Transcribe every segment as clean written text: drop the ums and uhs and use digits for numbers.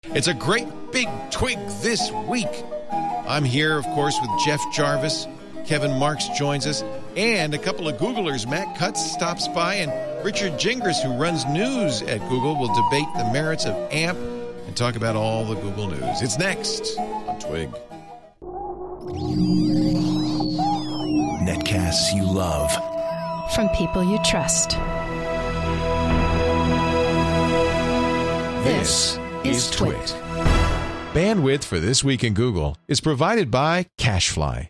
It's a great big twig this week. I'm here, of course, with Jeff Jarvis. Kevin Marks joins us, and a couple of Googlers. Matt Cutts stops by, and Richard Gingras, who runs news at Google, will debate the merits of AMP and talk about all the Google news. It's next on Twig. Netcasts you love. From people you trust. This is Twig. Bandwidth for This Week in Google is provided by CacheFly.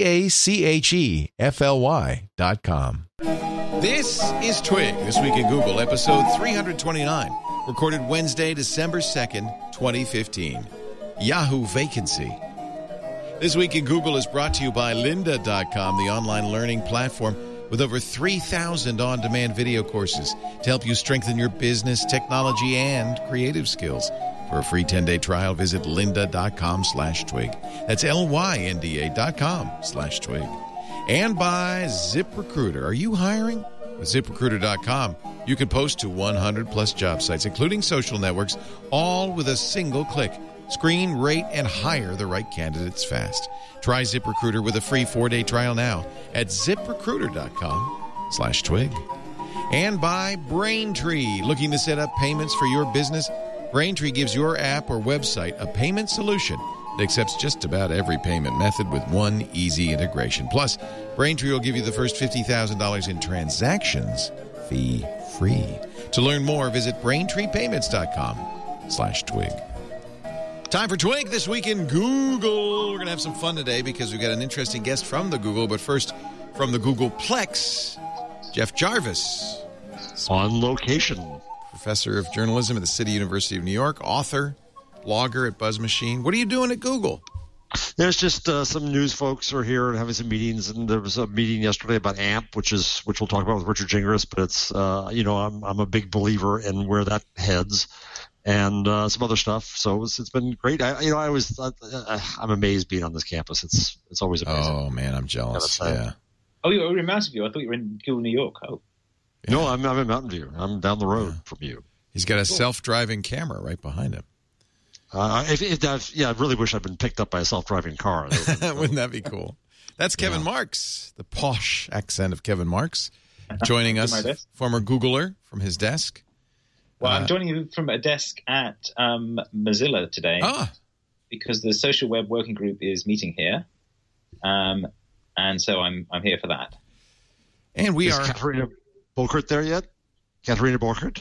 CacheFly.com. This is Twig, This Week in Google, episode 329, recorded Wednesday, December 2nd, 2015. Yahoo vacancy. This Week in Google is brought to you by Lynda.com, the online learning platform with over 3,000 on-demand video courses to help you strengthen your business, technology, and creative skills. For a free 10-day trial, visit lynda.com/twig. That's LYNDA.com/twig. And by ZipRecruiter. Are you hiring? With ZipRecruiter.com, you can post to 100-plus job sites, including social networks, all with a single click. Screen, rate, and hire the right candidates fast. Try ZipRecruiter with a free 4-day trial now at ZipRecruiter.com/twig. And by Braintree. Looking to set up payments for your business? Braintree gives your app or website a payment solution that accepts just about every payment method with one easy integration. Plus, Braintree will give you the first $50,000 in transactions fee-free. To learn more, visit BraintreePayments.com/twig. Time for Twig This Week in Google. We're going to have some fun today because we've got an interesting guest from the Google. But first, from the Googleplex, Jeff Jarvis. On location. Professor of journalism at the City University of New York, author, blogger at BuzzMachine. What are you doing at Google? There's just some news folks are here and having some meetings, and there was a meeting yesterday about AMP, which we'll talk about with Richard Gingras. But it's I'm a big believer in where that heads. And some other stuff. So it's been great. I'm amazed being on this campus. It's always amazing. Oh man, I'm jealous. Yeah. Oh, you were in Mountain View. I thought you were in Google, New York. Oh. Yeah. No, I'm in Mountain View. I'm down the road from you. He's got a self-driving camera right behind him. I really wish I'd been picked up by a self-driving car. Wouldn't that be cool? That's Kevin Marks, the posh accent of Kevin Marks, joining us, former Googler from his desk. Well, I'm joining you from a desk at Mozilla today because the social web working group is meeting here, and so I'm here for that. And is Katharina Borkert there yet? Katharina Borkert?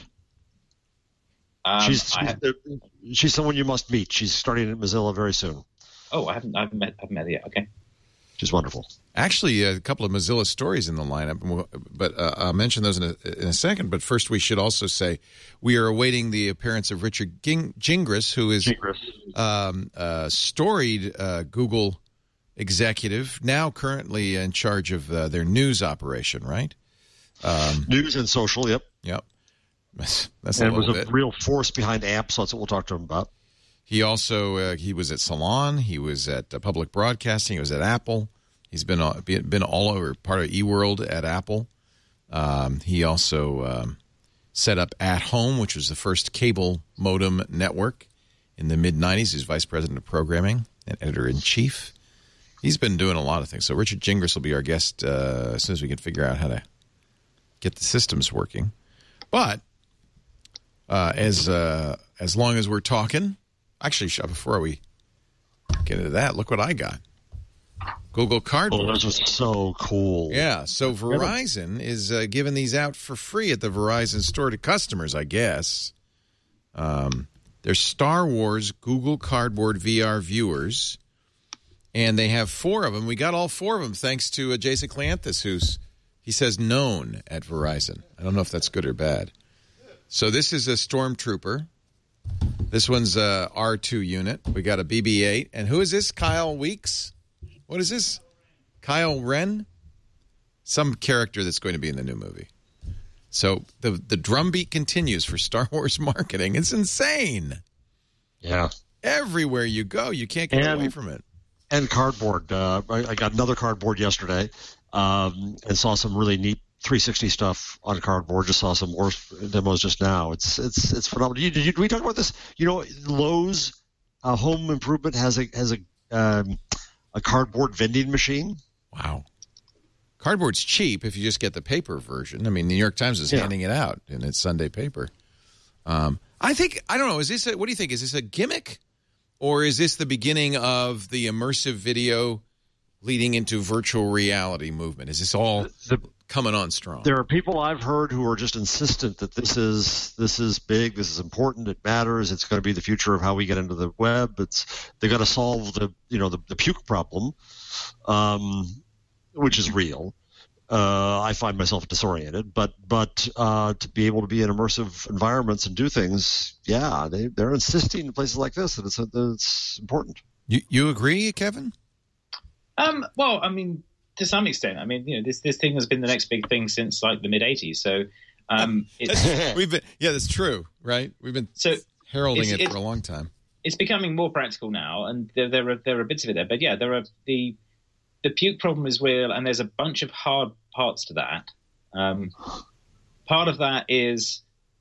She's someone you must meet. She's starting at Mozilla very soon. Oh, I haven't met her yet. Okay. She's wonderful. Actually, a couple of Mozilla stories in the lineup, but I'll mention those in a second. But first, we should also say we are awaiting the appearance of Richard Gingras, who is a storied Google executive, now currently in charge of their news operation, right? News and social, yep. Yep. That's and was a real force behind AMP, so that's what we'll talk to him about. He also he was at Salon. He was at Public Broadcasting. He was at Apple. He's been all over, part of eWorld at Apple. He also set up At Home, which was the first cable modem network in the mid-'90s. He's vice president of programming and editor-in-chief. He's been doing a lot of things. So Richard Gingras will be our guest as soon as we can figure out how to get the systems working. But as long as we're talking... Actually, before we get into that, look what I got. Google Cardboard. Oh, those are so cool. Yeah, so Verizon is giving these out for free at the Verizon store to customers, I guess. They're Star Wars Google Cardboard VR viewers, and they have 4 of them. We got all 4 of them thanks to Jason Cleanthus, he says known at Verizon. I don't know if that's good or bad. So this is a Stormtrooper. This one's a R2 unit. We got a BB-8. And who is this? Kyle Weeks? What is this? Kyle Ren? Some character that's going to be in the new movie. So the drumbeat continues for Star Wars marketing. It's insane. Yeah. Everywhere you go, you can't get away from it. And cardboard. I got another cardboard yesterday and saw some really neat 360 stuff on cardboard. Just saw some more demos just now. It's phenomenal. Did we talk about this? Lowe's Home Improvement has a cardboard vending machine. Wow. Cardboard's cheap if you just get the paper version. I mean, the New York Times is handing it out in its Sunday paper. I don't know. What do you think? Is this a gimmick, or is this the beginning of the immersive video leading into virtual reality movement? Is this all coming on strong? There are people I've heard who are just insistent that this is big, this is important, it matters, it's going to be the future of how we get into the web. They got to solve the puke problem, which is real. I find myself disoriented, but to be able to be in immersive environments and do things, they're insisting in places like this that it's important. You agree, Kevin? Well, I mean, to some extent. I mean, this thing has been the next big thing since like the mid '80s. So that's true, right? We've been heralding it for a long time. It's becoming more practical now, and there are bits of it there. But there are the puke problem is real, and there's a bunch of hard parts to that. Part of that is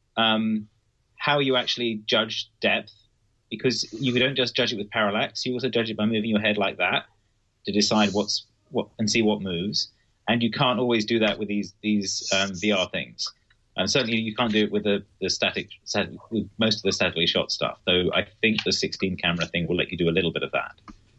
how you actually judge depth, because you don't just judge it with parallax. You also judge it by moving your head like that to decide what and see what moves. And you can't always do that with these VR things. And certainly you can't do it with with most of the statically shot stuff. Though I think the 16 camera thing will let you do a little bit of that.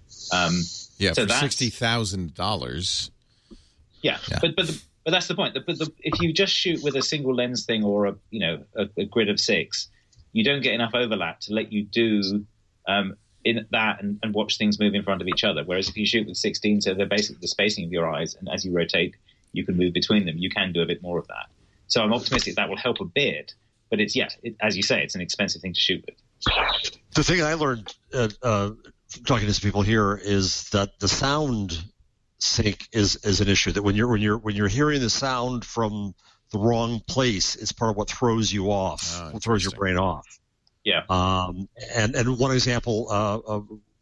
For $60,000. Yeah, but that's the point. If you just shoot with a single lens thing or a grid of 6, you don't get enough overlap to let you do in that and watch things move in front of each other. Whereas if you shoot with 16, so they're basically the spacing of your eyes, and as you rotate, you can move between them. You can do a bit more of that. So I'm optimistic that will help a bit. But it's as you say, it's an expensive thing to shoot with. The thing I learned talking to some people here is that the sound sync is an issue. That when you're hearing the sound from the wrong place, it's part of what throws you off, what throws your brain off. Yeah. And one example, a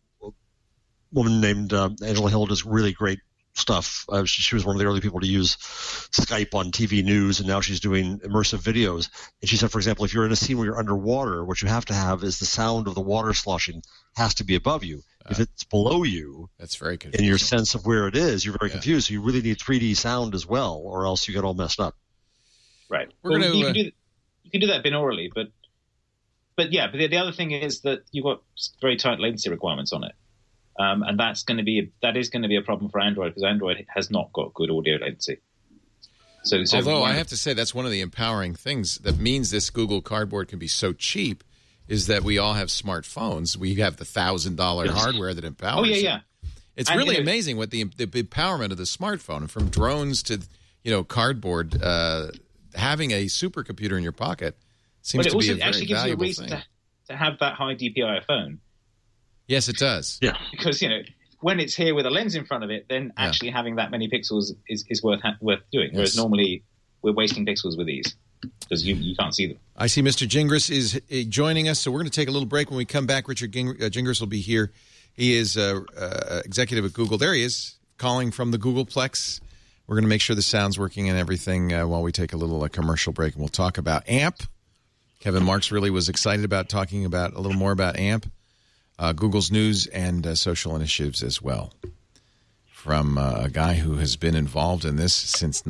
woman named Angela Hill does really great stuff. She was one of the early people to use Skype on TV news, and now she's doing immersive videos. And she said, for example, if you're in a scene where you're underwater, what you have to have is the sound of the water sloshing has to be above you. If it's below you, that's very confusing. In your sense of where it is, you're very confused. So you really need 3D sound as well, or else you get all messed up. Right. You can do that binaurally, but the other thing is that you've got very tight latency requirements on it. And that is going to be a problem for Android, because Android has not got good audio latency. So although I have to say that's one of the empowering things that means this Google Cardboard can be so cheap is that we all have smartphones. We have the $1,000 hardware that empowers. Oh yeah. It's really amazing what the empowerment of the smartphone, and from drones to cardboard, having a supercomputer in your pocket seems to be a very valuable thing. But it also actually gives you a reason to have that high DPI phone. Yes, it does. Yeah, because when it's here with a lens in front of it, then actually having that many pixels is worth doing. Whereas normally we're wasting pixels with these because you can't see them. I see Mr. Gingras is joining us, so we're going to take a little break. When we come back, Richard Gingras will be here. He is executive at Google. There he is, calling from the Googleplex. We're going to make sure the sound's working and everything while we take a little commercial break, and we'll talk about AMP. Kevin Marks really was excited about talking about a little more about AMP. Google's news and social initiatives as well, from a guy who has been involved in this since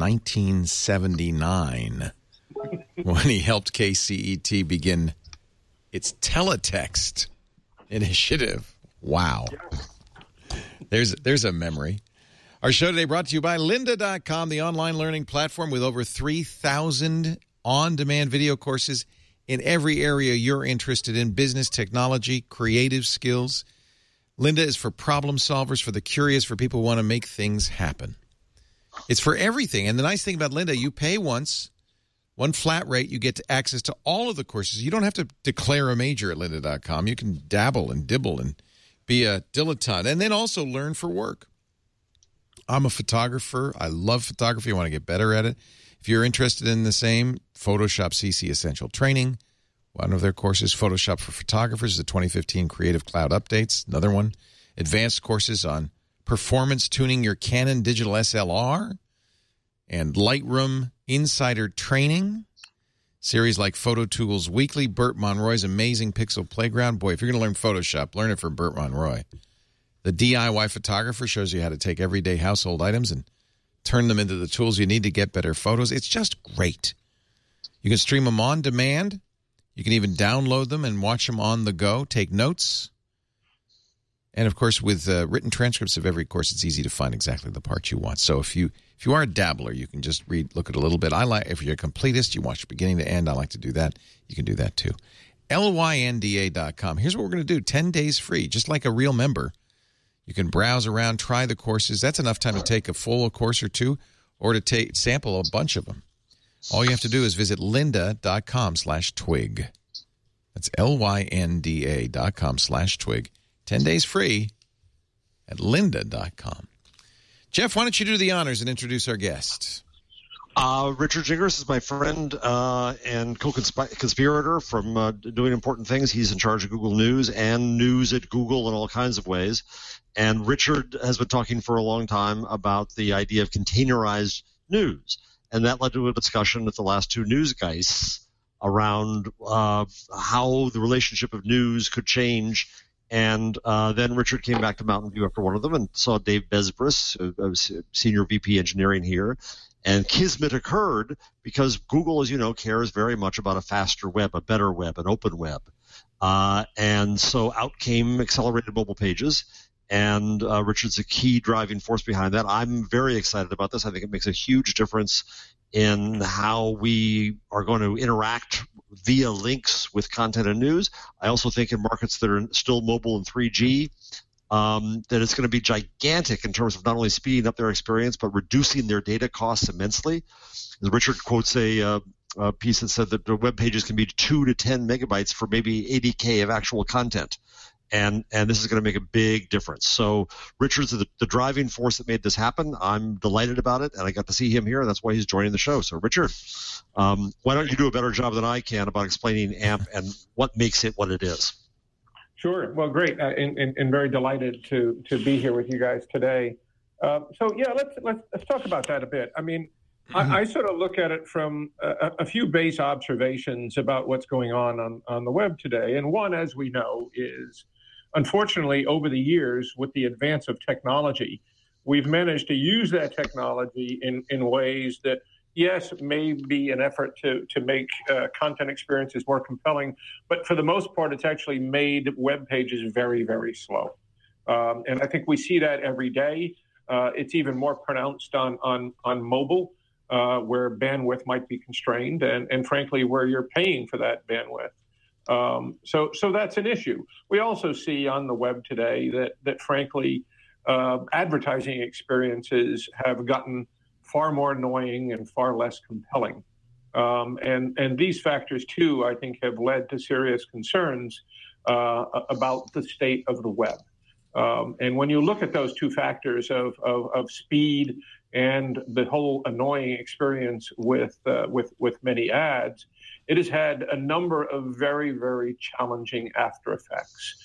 1979 when he helped KCET begin its teletext initiative. Wow. There's a memory. Our show today brought to you by lynda.com, the online learning platform with over 3,000 on-demand video courses in every area you're interested in: business, technology, creative skills. Lynda is for problem solvers, for the curious, for people who want to make things happen. It's for everything. And the nice thing about Lynda, you pay once, one flat rate, you get access to all of the courses. You don't have to declare a major at lynda.com. You can dabble and dibble and be a dilettante, and then also learn for work. I'm a photographer. I love photography. I want to get better at it. If you're interested in the same, Photoshop CC Essential Training, one of their courses, Photoshop for Photographers, the 2015 Creative Cloud Updates, another one, advanced courses on performance tuning your Canon digital SLR, and Lightroom Insider Training, series like Photo Tools Weekly, Burt Monroy's Amazing Pixel Playground. Boy, if you're going to learn Photoshop, learn it from Burt Monroy. The DIY Photographer shows you how to take everyday household items and turn them into the tools you need to get better photos. It's just great. You can stream them on demand. You can even download them and watch them on the go, take notes. And, of course, with written transcripts of every course, it's easy to find exactly the part you want. So if you are a dabbler, you can just look at a little bit. If you're a completist, you watch beginning to end. I like to do that. You can do that, too. LYNDA.com. Here's what we're going to do. 10 days free, just like a real member. You can browse around, try the courses. That's enough time to take a full course or two or to sample a bunch of them. All you have to do is visit lynda.com/twig. That's LYNDA.com/twig. 10 days free at lynda.com. Jeff, why don't you do the honors and introduce our guest? Richard Gingras is my friend and co-conspirator from doing important things. He's in charge of Google News and news at Google in all kinds of ways. And Richard has been talking for a long time about the idea of containerized news. And that led to a discussion at the last two Newsgeists around how the relationship of news could change. And then Richard came back to Mountain View after one of them and saw Dave Besbris, Senior VP Engineering here. And kismet occurred because Google, as you know, cares very much about a faster web, a better web, an open web. And so out came Accelerated Mobile Pages. And Richard's a key driving force behind that. I'm very excited about this. I think it makes a huge difference in how we are going to interact via links with content and news. I also think in markets that are still mobile and 3G, that it's going to be gigantic in terms of not only speeding up their experience, but reducing their data costs immensely. As Richard quotes a piece that said that the web pages can be 2 to 10 megabytes for maybe 80K of actual content. And this is going to make a big difference. So Richard's the driving force that made this happen. I'm delighted about it, and I got to see him here, and that's why he's joining the show. So, Richard, why don't you do a better job than I can about explaining AMP and what makes it what it is? Sure. Well, great, and very delighted to be here with you guys today. Let's talk about that a bit. I mean, I sort of look at it from a few base observations about what's going on the web today. And one, as we know, is unfortunately over the years with the advance of technology, we've managed to use that technology in ways that, yes, may be an effort to make content experiences more compelling, but for the most part, it's actually made web pages very, very slow. And I think we see that every day. It's even more pronounced on mobile. Where bandwidth might be constrained and frankly, where you're paying for that bandwidth. So that's an issue. We also see on the web today that frankly, advertising experiences have gotten far more annoying and far less compelling. And these factors, too, I think have led to serious concerns about the state of the web. And when you look at those two factors of speed and the whole annoying experience with many ads, it has had a number of very, very challenging after effects.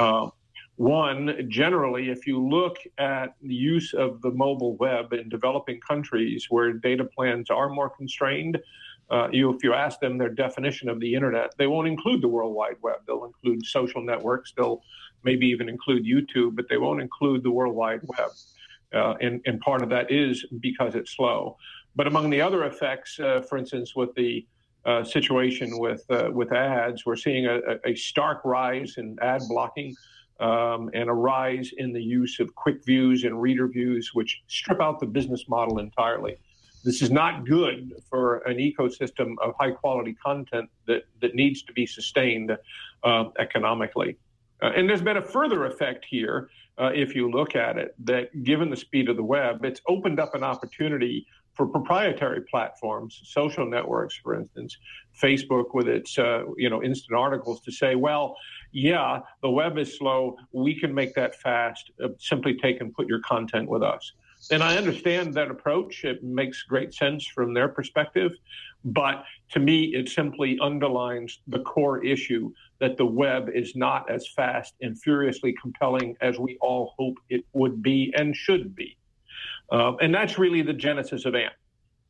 One, generally, if you look at the use of the mobile web in developing countries where data plans are more constrained, if you ask them their definition of the internet, they won't include the World Wide Web. They'll include social networks. They'll maybe even include YouTube, but they won't include the World Wide Web. And part of that is because it's slow. But among the other effects, for instance, with the situation with ads, we're seeing a stark rise in ad blocking and a rise in the use of quick views and reader views, which strip out the business model entirely. This is not good for an ecosystem of high-quality content that needs to be sustained economically. And there's been a further effect here, if you look at it, that given the speed of the web, it's opened up an opportunity for proprietary platforms, social networks, for instance, Facebook with its instant articles to say, well, yeah, the web is slow. We can make that fast. Simply take and put your content with us. And I understand that approach. It makes great sense from their perspective. But to me, it simply underlines the core issue that the web is not as fast and furiously compelling as we all hope it would be and should be. And that's really the genesis of AMP.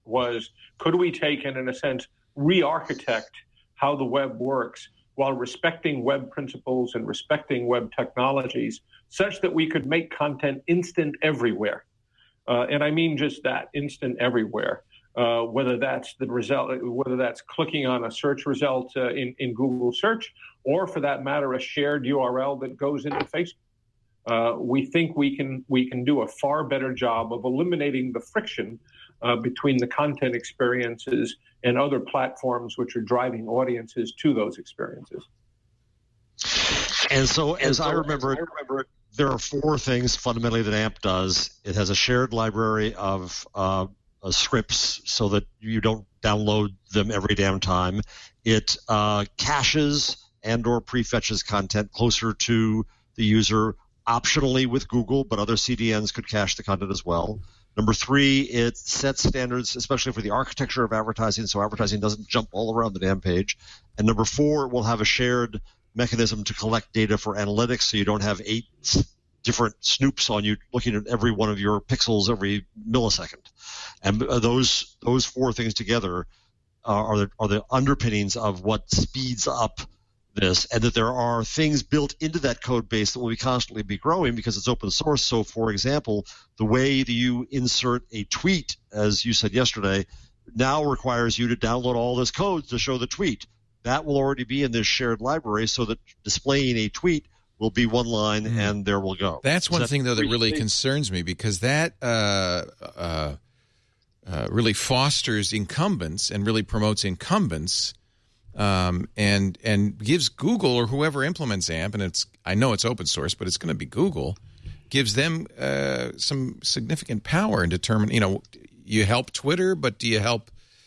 was, could we take and, in a sense, re-architect how the web works while respecting web principles and respecting web technologies such that we could make content instant everywhere. And I mean just that, instant everywhere. Whether that's the result, whether that's clicking on a search result in Google search, or for that matter, a shared URL that goes into Facebook. We think we can do a far better job of eliminating the friction between the content experiences and other platforms which are driving audiences to those experiences. And so, as I remember it, there are four things fundamentally that AMP does. It has a shared library of scripts so that you don't download them every damn time. It caches and or prefetches content closer to the user, optionally with Google, but other CDNs could cache the content as well. Number three, it sets standards, especially for the architecture of advertising, so advertising doesn't jump all around the damn page. And number four, it will have a shared mechanism to collect data for analytics, so you don't have 8 different snoops on you looking at every one of your pixels every millisecond. And those four things together are the underpinnings of what speeds up this, and that there are things built into that code base that will constantly be growing because it's open source. So, for example, the way that you insert a tweet, as you said yesterday, now requires you to download all this code to show the tweet. That will already be in this shared library, so that displaying a tweet will be one line and there will go. That's one thing, though, that really concerns me, because that really fosters incumbents and really promotes incumbents. And gives Google or whoever implements AMP, and I know it's open source, but it's going to be Google, gives them some significant power in determining, you help Twitter, but do you help,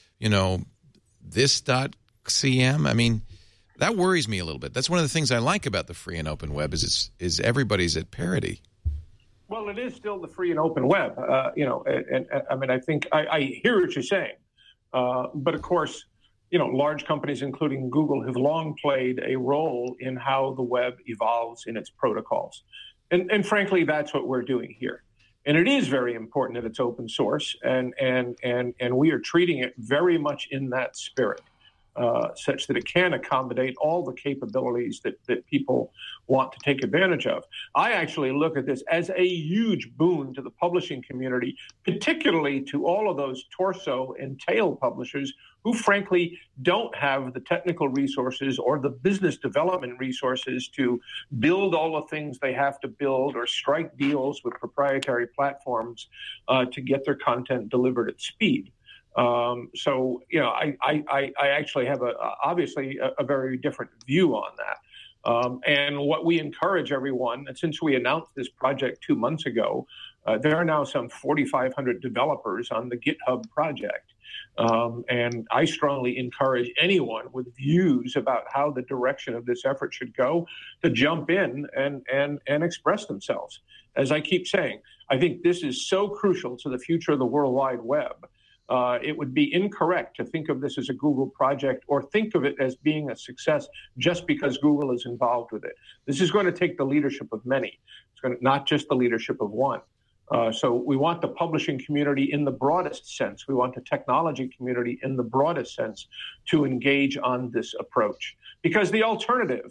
this.cm? I mean, that worries me a little bit. That's one of the things I like about the free and open web is everybody's at parity. Well, it is still the free and open web, and I mean, I think I hear what you're saying, but of course, large companies, including Google, have long played a role in how the web evolves in its protocols. And frankly, that's what we're doing here. And it is very important that it's open source, and we are treating it very much in that spirit, such that it can accommodate all the capabilities that people want to take advantage of. I actually look at this as a huge boon to the publishing community, particularly to all of those torso and tail publishers who frankly don't have the technical resources or the business development resources to build all the things they have to build or strike deals with proprietary platforms to get their content delivered at speed. So, I actually have obviously a very different view on that. And what we encourage everyone, and since we announced this project 2 months ago, there are now some 4,500 developers on the GitHub project. And I strongly encourage anyone with views about how the direction of this effort should go to jump in and express themselves. As I keep saying, I think this is so crucial to the future of the World Wide Web. It would be incorrect to think of this as a Google project or think of it as being a success just because Google is involved with it. This is going to take the leadership of many. It's going to, not just the leadership of one. So we want the publishing community in the broadest sense. We want the technology community in the broadest sense to engage on this approach, because the alternative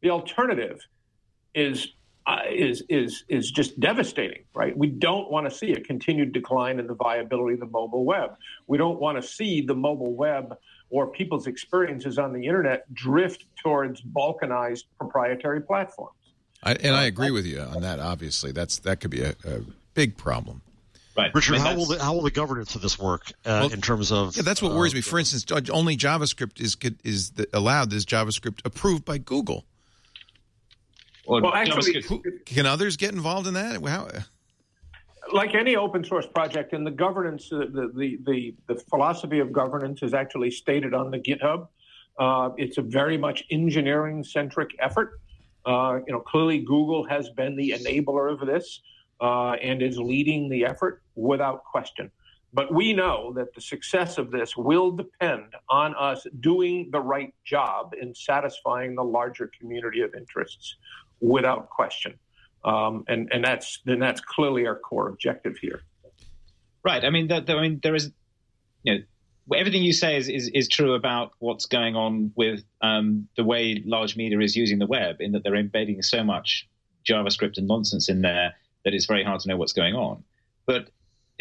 is just devastating, right? We don't want to see a continued decline in the viability of the mobile web. We don't want to see the mobile web or people's experiences on the internet drift towards balkanized proprietary platforms. I agree with you on that. Obviously, that could be a big problem. Right, Richard. How will the governance of this work in terms of? Yeah, that's what worries me. For instance, only JavaScript is allowed. Is JavaScript approved by Google? Well, actually, can others get involved in that? How? Like any open source project, and the governance, the philosophy of governance is actually stated on the GitHub. It's a very much engineering centric effort. Clearly Google has been the enabler of this and is leading the effort without question. But we know that the success of this will depend on us doing the right job in satisfying the larger community of interests, without question. And that's clearly our core objective here. Right. I mean, there is everything you say is true about what's going on with the way large media is using the web, in that they're embedding so much JavaScript and nonsense in there that it's very hard to know what's going on. But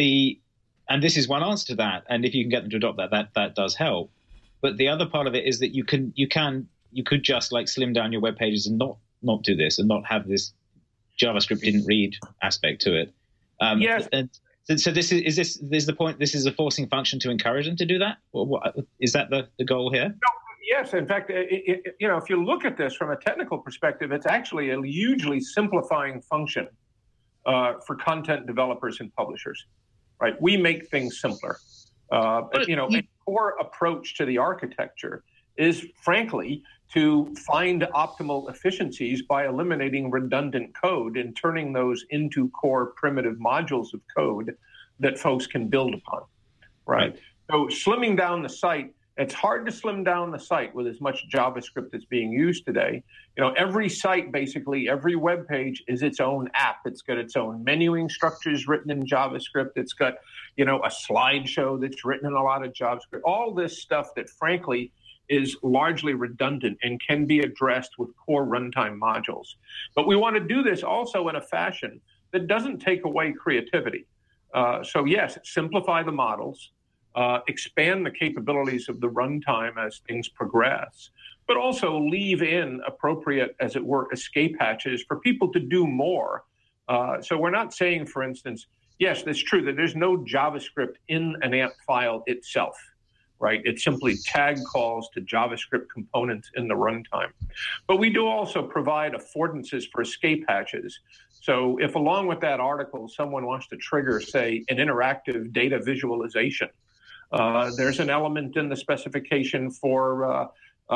and this is one answer to that. And if you can get them to adopt that does help. But the other part of it is that you could just like slim down your web pages and not do this, and not have this JavaScript didn't read aspect to it. Yes. And so this is the point. This is a forcing function to encourage them to do that. Is that the goal here? No, yes. In fact, if you look at this from a technical perspective, it's actually a hugely simplifying function for content developers and publishers. Right? We make things simpler. A core approach to the architecture is, frankly, to find optimal efficiencies by eliminating redundant code and turning those into core primitive modules of code that folks can build upon, right? So slimming down the site, it's hard to slim down the site with as much JavaScript as being used today. Every site, basically, every web page is its own app. It's got its own menuing structures written in JavaScript. It's got, a slideshow that's written in a lot of JavaScript. All this stuff that, frankly, is largely redundant and can be addressed with core runtime modules. But we want to do this also in a fashion that doesn't take away creativity. So yes, simplify the models, expand the capabilities of the runtime as things progress, but also leave in appropriate, as it were, escape hatches for people to do more. So we're not saying, for instance, yes, it's true that there's no JavaScript in an AMP file itself. Right? It's simply tag calls to JavaScript components in the runtime. But we do also provide affordances for escape hatches. So if along with that article, someone wants to trigger, say, an interactive data visualization, there's an element in the specification for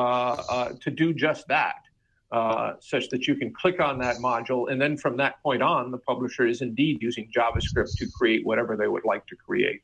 to do just that, such that you can click on that module. And then from that point on, the publisher is indeed using JavaScript to create whatever they would like to create.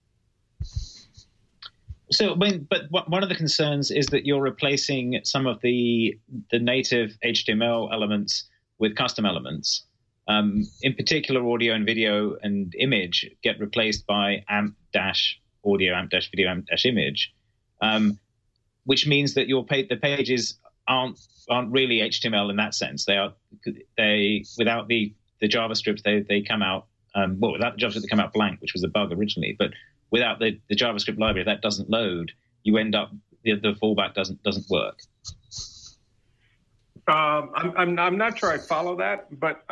So, but one of the concerns is that you're replacing some of the native HTML elements with custom elements. In particular, audio and video and image get replaced by AMP-audio, AMP-video, AMP-image, which means that the pages aren't really HTML in that sense. They without the JavaScript they come out without the JavaScript they come out blank, which was a bug originally, but without the JavaScript library, that doesn't load. You end up the fallback doesn't work. I'm not sure I follow that, but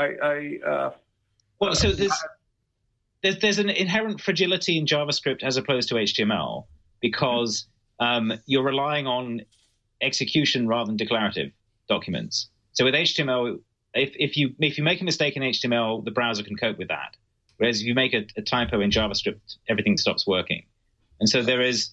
so there's an inherent fragility in JavaScript as opposed to HTML because you're relying on execution rather than declarative documents. So with HTML, if you make a mistake in HTML, the browser can cope with that. Whereas if you make a typo in JavaScript, everything stops working. And so there's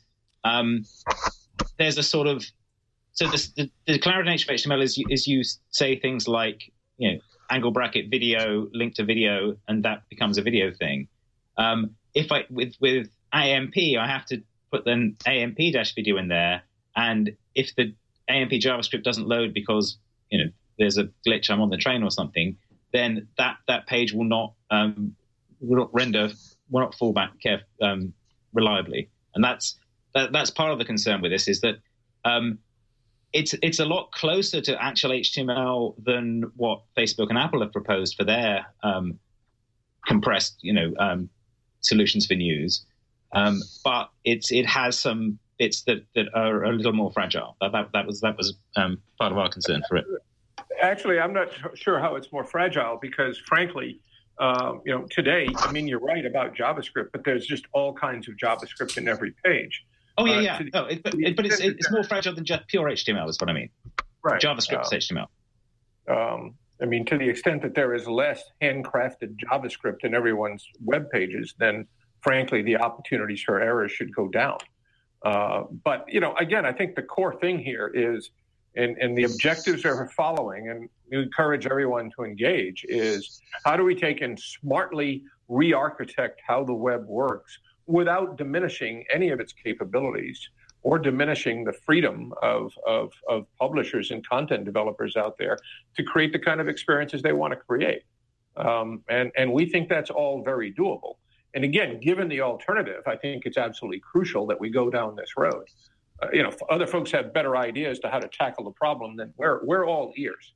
a sort of, so the declarative nature of HTML is you say things like, angle bracket video, link to video, and that becomes a video thing. With AMP, I have to put then AMP-video in there. And if the AMP JavaScript doesn't load because, there's a glitch, I'm on the train or something, then that page will not fall back reliably, and that's part of the concern with this is that it's a lot closer to actual HTML than what Facebook and Apple have proposed for their compressed solutions for news, but it has some bits that are a little more fragile. That was part of our concern for it. Actually, I'm not sure how it's more fragile because, frankly, today, you're right about JavaScript, but there's just all kinds of JavaScript in every page. Oh, yeah. But it's more fragile than just pure HTML is what I mean. Right. JavaScript is HTML. To the extent that there is less handcrafted JavaScript in everyone's web pages, then, frankly, the opportunities for errors should go down. But, again, I think the core thing here is, and the objectives are following, and we encourage everyone to engage, is how do we take and smartly re-architect how the web works without diminishing any of its capabilities or diminishing the freedom of publishers and content developers out there to create the kind of experiences they want to create. And we think that's all very doable. And again, given the alternative, I think it's absolutely crucial that we go down this road. Other folks have better ideas to how to tackle the problem, then we're all ears.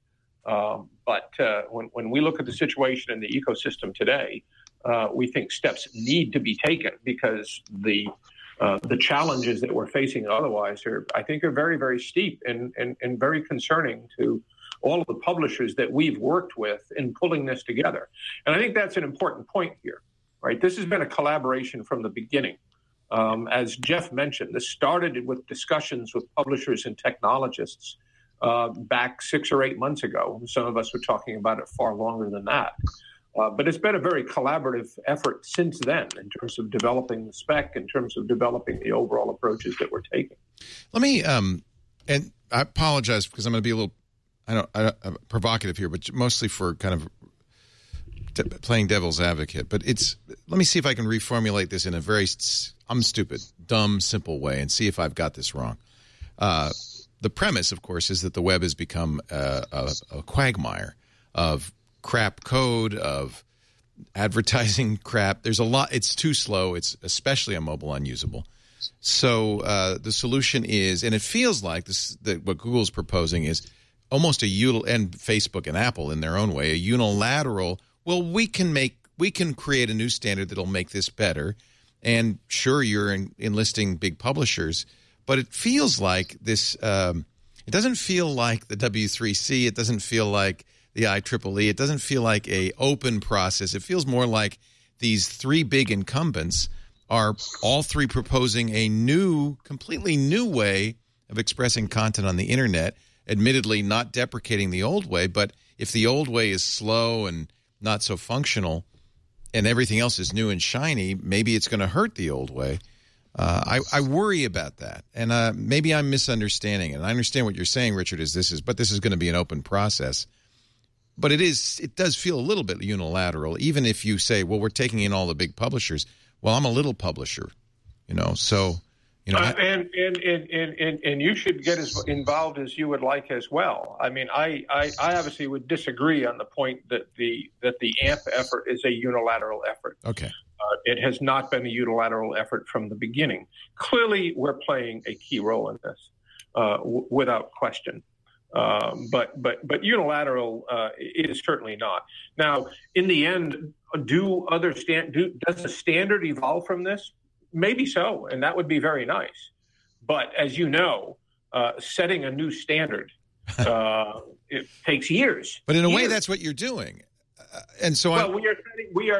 But when we look at the situation in the ecosystem today, we think steps need to be taken because the challenges that we're facing otherwise are very, very steep and very concerning to all of the publishers that we've worked with in pulling this together. And I think that's an important point here, right? This has been a collaboration from the beginning. As Jeff mentioned, this started with discussions with publishers and technologists back 6 or 8 months ago. Some of us were talking about it far longer than that. But it's been a very collaborative effort since then in terms of developing the spec, in terms of developing the overall approaches that we're taking. Let me, and I apologize because I'm going to be a little, I'm provocative here, but mostly for kind of playing devil's advocate. But let me see if I can reformulate this in a very, I'm stupid, dumb, simple way and see if I've got this wrong. The premise, of course, is that the web has become a quagmire of crap code, of advertising crap. There's a lot. It's too slow. It's especially on mobile unusable. So the solution is, and it feels like what Google's proposing is almost and Facebook and Apple in their own way, a unilateral. Well, we can create a new standard that'll make this better. And sure, you're enlisting big publishers, but it feels like this. It doesn't feel like the W3C. It doesn't feel like the IEEE. It doesn't feel like a open process. It feels more like these 3 big incumbents are all 3 proposing a completely new way of expressing content on the internet, admittedly not deprecating the old way. But if the old way is slow and not so functional and everything else is new and shiny, maybe it's going to hurt the old way. I worry about that, and maybe I'm misunderstanding it. And I understand what you're saying, Richard, but this is going to be an open process. But it does feel a little bit unilateral, even if you say, well, we're taking in all the big publishers. Well, I'm a little publisher, so and you should get as involved as you would like as well. I mean, I obviously would disagree on the point that the AMP effort is a unilateral effort. Okay. It has not been a unilateral effort from the beginning. Clearly, we're playing a key role in this, without question. But unilateral, it is certainly not. Now, in the end, does the standard evolve from this? Maybe so, and that would be very nice. But as you know, setting a new standard it takes years. But in a way, that's what you're doing. And so we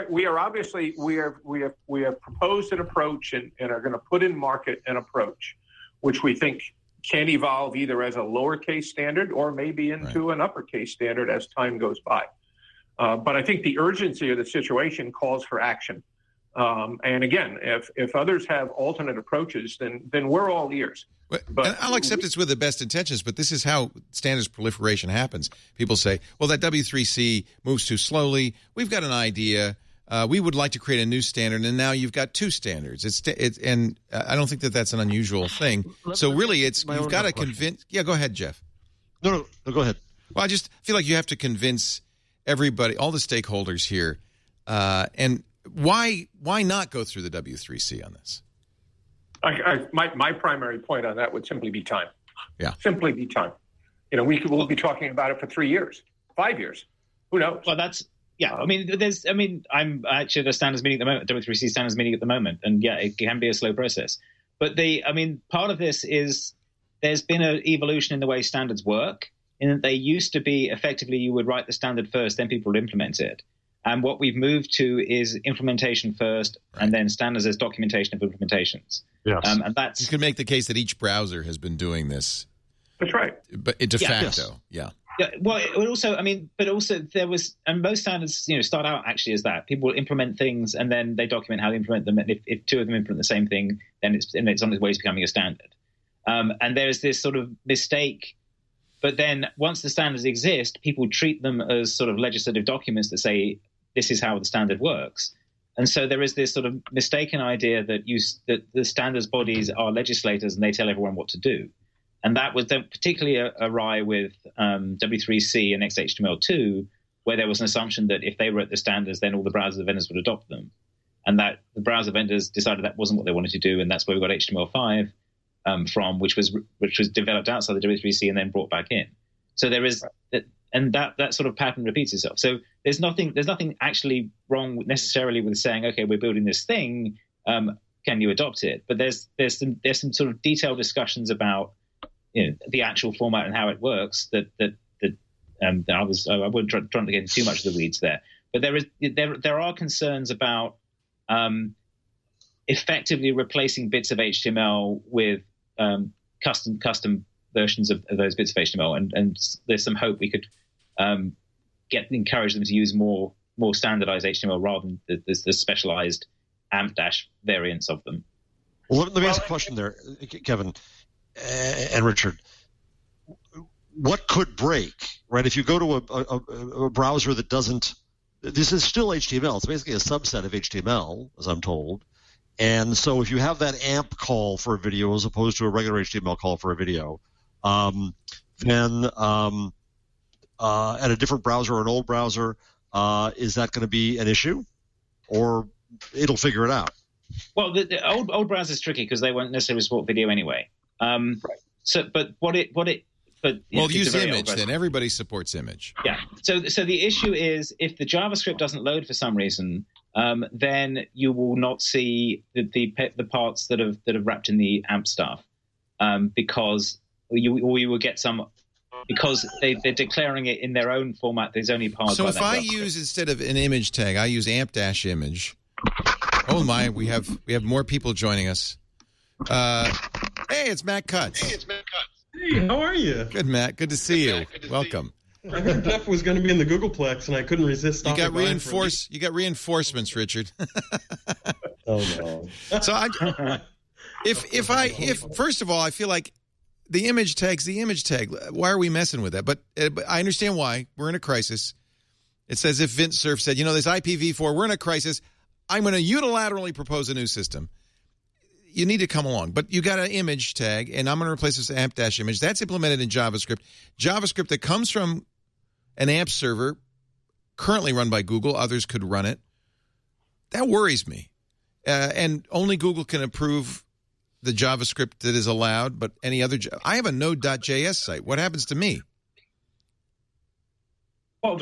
have proposed an approach and are going to put in market an approach, which we think can evolve either as a lowercase standard or maybe into an uppercase standard as time goes by. But I think the urgency of the situation calls for action. And again, if others have alternate approaches, then we're all ears. But I'll accept it's with the best intentions, but this is how standards proliferation happens. People say, well, that W3C moves too slowly. We've got an idea. We would like to create a new standard, and now you've got 2 standards. And I don't think that's an unusual thing. So really, you've got to convince. Yeah, go ahead, Jeff. No, go ahead. Well, I just feel like you have to convince everybody, all the stakeholders here, and why not go through the W3C on this? My primary point on that would simply be time. Yeah, simply be time. We'll be talking about it for 3 years, 5 years. Who knows? Well, I'm actually at a standards meeting at the moment, W3C standards meeting at the moment, and yeah, it can be a slow process. But part of this is there's been an evolution in the way standards work. In that they used to be effectively you would write the standard first, then people would implement it. And what we've moved to is implementation first, and then standards as documentation of implementations. Yes. And that's, you could make the case that each browser has been doing this. That's right. But de facto, yeah. Well, but also there was, and most standards, start out actually as that. People implement things and then they document how they implement them. And if 2 of them implement the same thing, then it's on its way to becoming a standard. And there's this sort of mistake. But then once the standards exist, people treat them as sort of legislative documents that say this is how the standard works. And so there is this sort of mistaken idea that the standards bodies are legislators and they tell everyone what to do. And that was particularly awry with W3C and XHTML2, where there was an assumption that if they wrote the standards, then all the browser vendors would adopt them. and that the browser vendors decided that wasn't what they wanted to do, and that's where we got HTML5 from, which was developed outside the W3C and then brought back in. So there is and that sort of pattern repeats itself. So there's nothing actually wrong necessarily with saying, okay, we're building this thing, can you adopt it? But there's some sort of detailed discussions about the actual format and how it works that I wouldn't try to get into too much of the weeds there. But there are concerns about effectively replacing bits of HTML with custom versions of those bits of HTML, and there's some hope we could encourage them to use more standardized HTML rather than the specialized AMP dash variants of them. Well, let me ask a question there, Kevin and Richard. What could break, right? If you go to a browser that doesn't, this is still HTML. It's basically a subset of HTML, as I'm told. And so if you have that AMP call for a video as opposed to a regular HTML call for a video, then at a different browser or an old browser, is that going to be an issue, or it'll figure it out? Well, the old browser is tricky because they won't necessarily support video anyway. Right. So, but use image. Then everybody supports image. Yeah. So the issue is if the JavaScript doesn't load for some reason, then you will not see the parts that have wrapped in the AMP stuff, because you will get some. Because they're declaring it in their own format, there's only parts. So if I use, instead of an image tag, I use amp-image. Oh my, we have more people joining us. Hey, it's Matt Cutts. Hey, how are you? Good, Matt. Good to see you. Welcome. I heard Jeff was going to be in the Googleplex, and I couldn't resist. You got reinforcements, Richard. Oh no. So if first of all, I feel like the image tag. Why are we messing with that? But I understand why. We're in a crisis. It says if Vint Cerf said, this IPv4, we're in a crisis. I'm going to unilaterally propose a new system. You need to come along. But you got an image tag, and I'm going to replace this amp-image. That's implemented in JavaScript. JavaScript that comes from an AMP server, currently run by Google. Others could run it. That worries me. And only Google can approve the JavaScript that is allowed, but any other... I have a Node.js site. What happens to me? Well,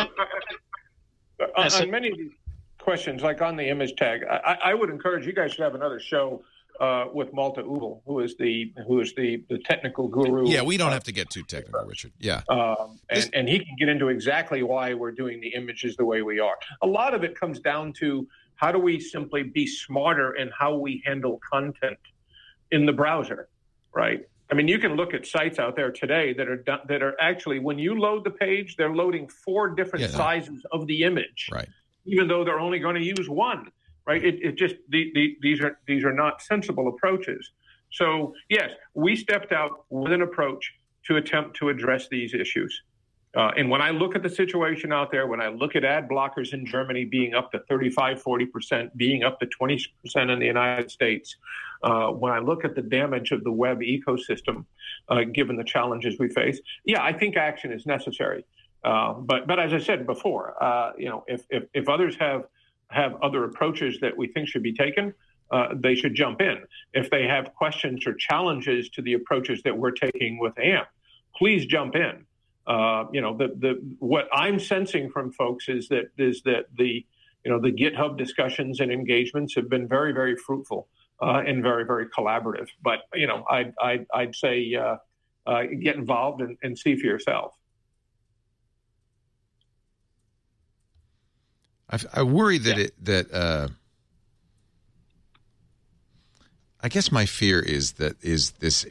on many of these questions, like on the image tag, I would encourage you guys to have another show with Malte Ubel, who is the technical guru. Yeah, we don't have to get too technical, Richard. Yeah. And he can get into exactly why we're doing the images the way we are. A lot of it comes down to how do we simply be smarter in how we handle content in the browser, right? I mean, you can look at sites out there today that are actually, when you load the page, they're loading 4 different sizes of the image, right? Even though they're only going to use one, right? It just these are not sensible approaches. So yes, we stepped out with an approach to attempt to address these issues. And when I look at the situation out there, when I look at ad blockers in Germany being up to 35-40%, being up to 20% in the United States, when I look at the damage of the web ecosystem, given the challenges we face, I think action is necessary. But as I said before, if others have other approaches that we think should be taken, they should jump in. If they have questions or challenges to the approaches that we're taking with AMP, please jump in. What I'm sensing from folks is that the GitHub discussions and engagements have been very, very fruitful and very, very collaborative. But I'd say get involved and see for yourself. I worry that I guess my fear is this this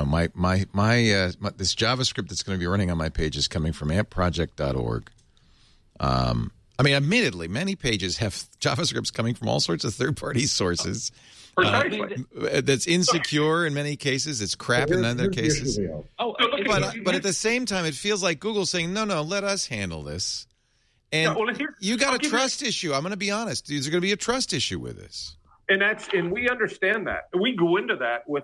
JavaScript that's going to be running on my page is coming from ampproject.org. Admittedly, many pages have JavaScripts coming from all sorts of third-party sources. That's insecure in many cases. It's crap in other cases. But at the same time, it feels like Google's saying, no, let us handle this. And you got a trust issue. I'm going to be honest. There's going to be a trust issue with this. And we understand that. We go into that with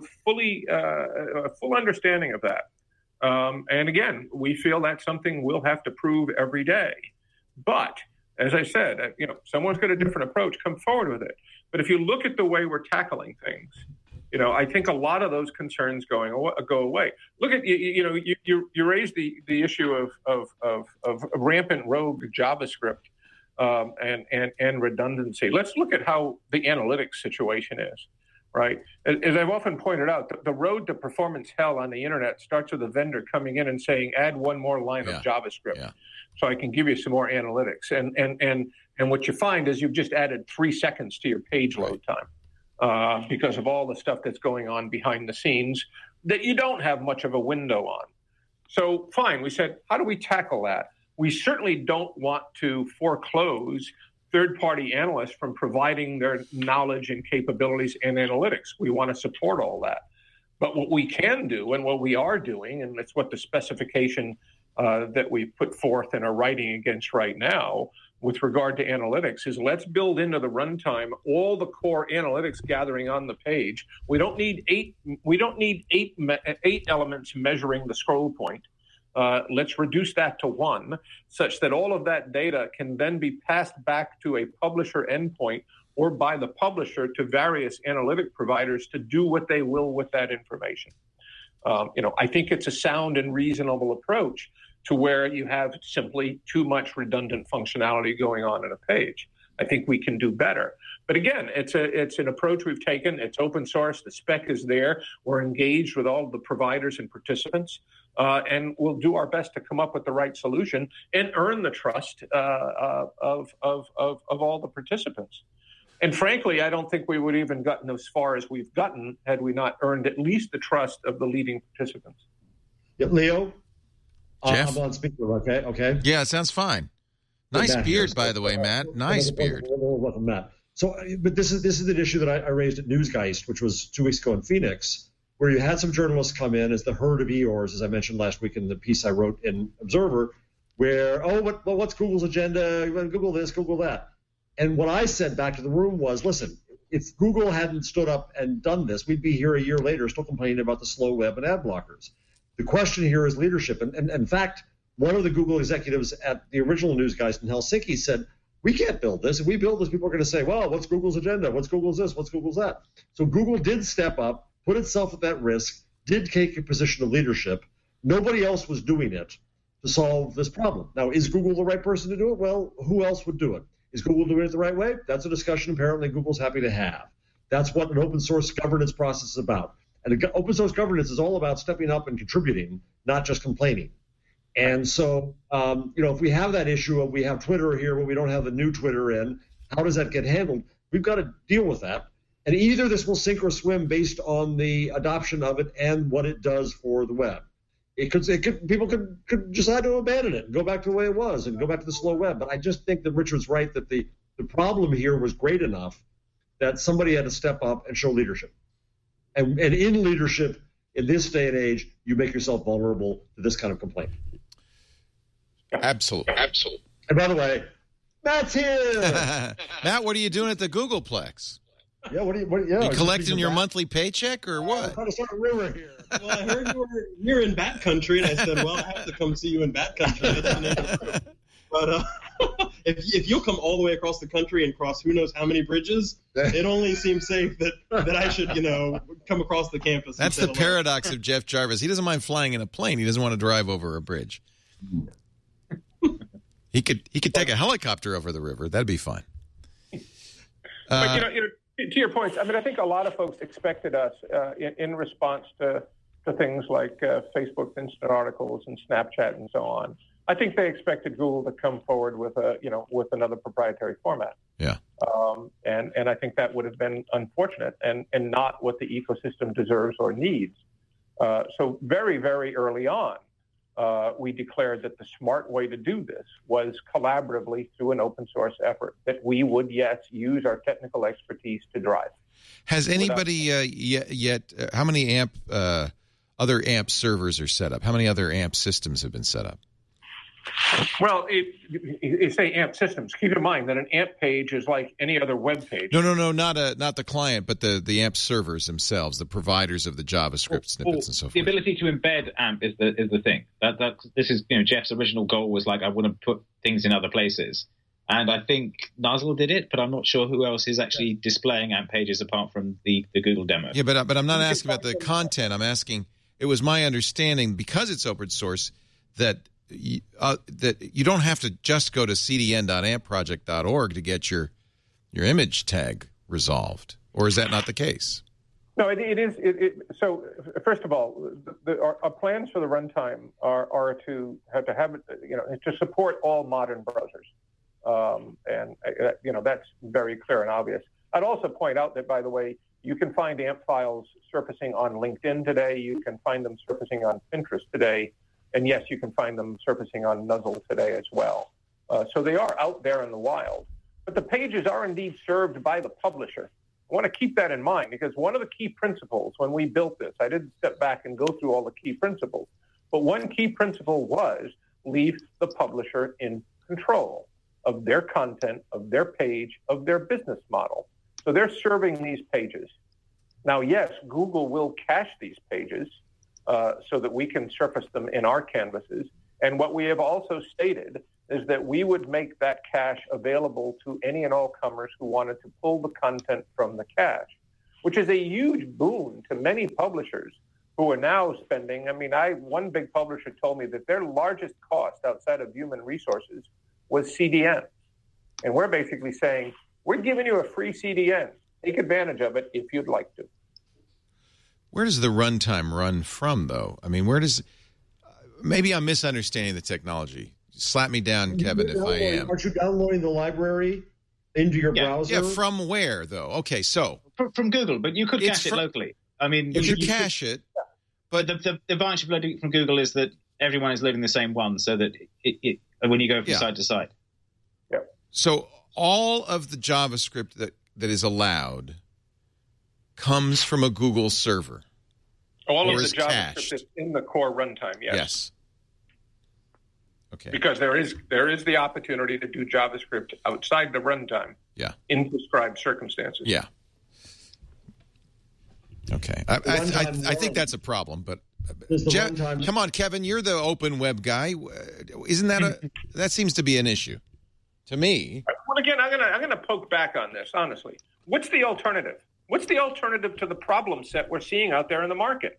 a full understanding of that. And again, we feel that's something we'll have to prove every day. But As I said, someone's got a different approach. Come forward with it. But if you look at the way we're tackling things, I think a lot of those concerns go away. Look at you raised the issue of rampant rogue JavaScript and redundancy. Let's look at how the analytics situation is. Right. As I've often pointed out, the road to performance hell on the internet starts with a vendor coming in and saying, add one more line of JavaScript so I can give you some more analytics. And what you find is you've just added 3 seconds to your page load time because of all the stuff that's going on behind the scenes that you don't have much of a window on. So fine, we said, how do we tackle that? We certainly don't want to foreclose third-party analysts from providing their knowledge and capabilities in analytics. We want to support all that. But what we can do and what we are doing, and it's what the specification that we put forth and are writing against right now with regard to analytics, is let's build into the runtime all the core analytics gathering on the page. We don't need eight elements measuring the scroll point. Let's reduce that to 1, such that all of that data can then be passed back to a publisher endpoint or by the publisher to various analytic providers to do what they will with that information. I think it's a sound and reasonable approach to where you have simply too much redundant functionality going on in a page. I think we can do better. But again, it's an approach we've taken. It's open source. The spec is there. We're engaged with all the providers and participants, and we'll do our best to come up with the right solution and earn the trust of all the participants. And frankly, I don't think we would have even gotten as far as we've gotten had we not earned at least the trust of the leading participants. Yeah, Leo? Jeff? I'm on speaker, okay? Yeah, it sounds fine. Nice beard, by the way, Matt. Nice beard. Welcome, Matt. So, but this is an issue that I raised at Newsgeist, which was 2 weeks ago in Phoenix, where you had some journalists come in as the herd of Eeyores, as I mentioned last week in the piece I wrote in Observer, where, what's Google's agenda? Google this, Google that. And what I said back to the room was, listen, if Google hadn't stood up and done this, we'd be here a year later still complaining about the slow web and ad blockers. The question here is leadership. And in fact, one of the Google executives at the original Newsgeist in Helsinki said, we can't build this. If we build this, people are going to say, well, what's Google's agenda? What's Google's this? What's Google's that? So Google did step up, put itself at that risk, did take a position of leadership. Nobody else was doing it to solve this problem. Now, is Google the right person to do it? Well, who else would do it? Is Google doing it the right way? That's a discussion apparently Google's happy to have. That's what an open source governance process is about. And open source governance is all about stepping up and contributing, not just complaining. And so, if we have that issue of we have Twitter here, but we don't have the new Twitter in, how does that get handled? We've got to deal with that. And either this will sink or swim based on the adoption of it and what it does for the web. People could decide to abandon it and go back to the way it was and go back to the slow web. But I just think that Richard's right that the problem here was great enough that somebody had to step up and show leadership. And in leadership, in this day and age, you make yourself vulnerable to this kind of complaint. Absolutely. And by the way, Matt's here. Matt, what are you doing at the Googleplex? Yeah, you collecting your monthly paycheck or what? I'm trying to start a river here. Well, I heard you're in Bat Country, and I said, well, I have to come see you in Bat Country. But if you'll come all the way across the country and cross who knows how many bridges, it only seems safe that I should, come across the campus. That's the paradox of Jeff Jarvis. He doesn't mind flying in a plane. He doesn't want to drive over a bridge. He could take a helicopter over the river. That'd be fine. But to your points, I think a lot of folks expected us in response to things like Facebook's instant articles and Snapchat and so on. I think they expected Google to come forward with with another proprietary format. Yeah. And I think that would have been unfortunate and not what the ecosystem deserves or needs. So very, very early on, we declared that the smart way to do this was collaboratively through an open source effort that we would, yes, use our technical expertise to drive. Has anybody yet how many other AMP servers are set up? How many other AMP systems have been set up? Well, you say AMP systems. Keep in mind that an AMP page is like any other web page. No, not the client, but the AMP servers themselves, the providers of the JavaScript snippets and so forth. The ability to embed AMP is the thing. This is Jeff's original goal was like I want to put things in other places. And I think Nuzzle did it, but I'm not sure who else is actually displaying AMP pages apart from the Google demo. Yeah, but I'm not asking about the content. I'm asking, it was my understanding, because it's open source, that you don't have to just go to cdn.ampproject.org to get your image tag resolved. Or is that not the case? No, it is. So, first of all, our plans for the runtime are to have it, to support all modern browsers. And that's very clear and obvious. I'd also point out that, by the way, you can find AMP files surfacing on LinkedIn today. You can find them surfacing on Pinterest today. And yes, you can find them surfacing on Nuzzle today as well. So they are out there in the wild. But the pages are indeed served by the publisher. I want to keep that in mind, because one of the key principles when we built this, I didn't step back and go through all the key principles, but one key principle was leave the publisher in control of their content, of their page, of their business model. So they're serving these pages. Now, yes, Google will cache these pages so that we can surface them in our canvases. And what we have also stated is that we would make that cache available to any and all comers who wanted to pull the content from the cache, which is a huge boon to many publishers who are now spending. I mean, one big publisher told me that their largest cost outside of human resources was CDN. And we're basically saying, we're giving you a free CDN. Take advantage of it if you'd like to. Where does the runtime run from, though? I mean, maybe I'm misunderstanding the technology. Slap me down, Kevin, if I am. Aren't you downloading the library into your browser? Yeah, from where, though? Okay, so. From Google, but you could cache it locally. I mean, you could cache it. But the advantage of loading it from Google is that everyone is loading the same one, so that it when you go from side to side. Yeah. So all of the JavaScript that is allowed comes from a Google server. All of the JavaScript cached. is in the core runtime, yes. Yes. Okay. Because there is the opportunity to do JavaScript outside the runtime. Yeah. In prescribed circumstances. Yeah. Okay. I think that's a problem, but come on, Kevin, you're the open web guy. Isn't that that seems to be an issue to me? Well, again, I'm gonna poke back on this, honestly. What's the alternative? What's the alternative to the problem set we're seeing out there in the market?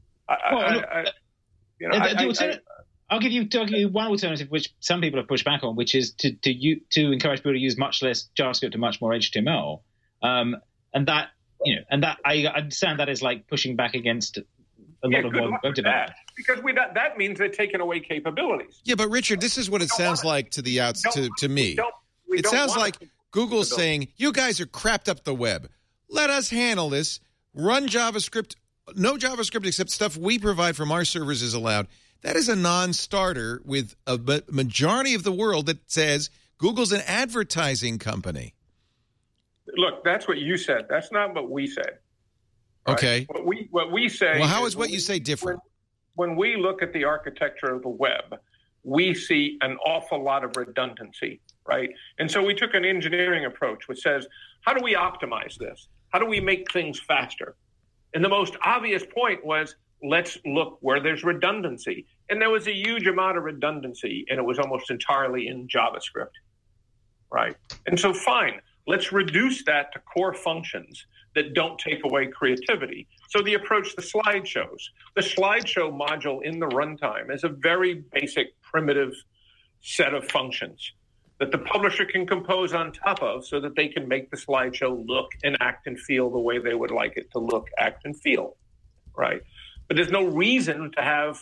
I'll give you one alternative, which some people have pushed back on, which is to encourage people to use much less JavaScript and much more HTML. And that I understand that is like pushing back against a lot of web development. Because that means they're taking away capabilities. Yeah, but Richard, this is what it sounds like to me. It sounds like Google's saying, you guys are crapped up the web. Let us handle this. Run JavaScript. No JavaScript except stuff we provide from our servers is allowed. That is a non-starter with a majority of the world that says Google's an advertising company. Look, that's what you said. That's not what we said. Right? Okay. What we say. Well, how is what you say different? When we look at the architecture of the web, we see an awful lot of redundancy, right? And so we took an engineering approach which says, how do we optimize this? How do we make things faster? And the most obvious point was, let's look where there's redundancy. And there was a huge amount of redundancy, and it was almost entirely in JavaScript, right? And so fine, let's reduce that to core functions that don't take away creativity. So the approach to slideshows. The slideshow module in the runtime is a very basic, primitive set of functions that the publisher can compose on top of so that they can make the slideshow look and act and feel the way they would like it to look, act, and feel, right? But there's no reason to have,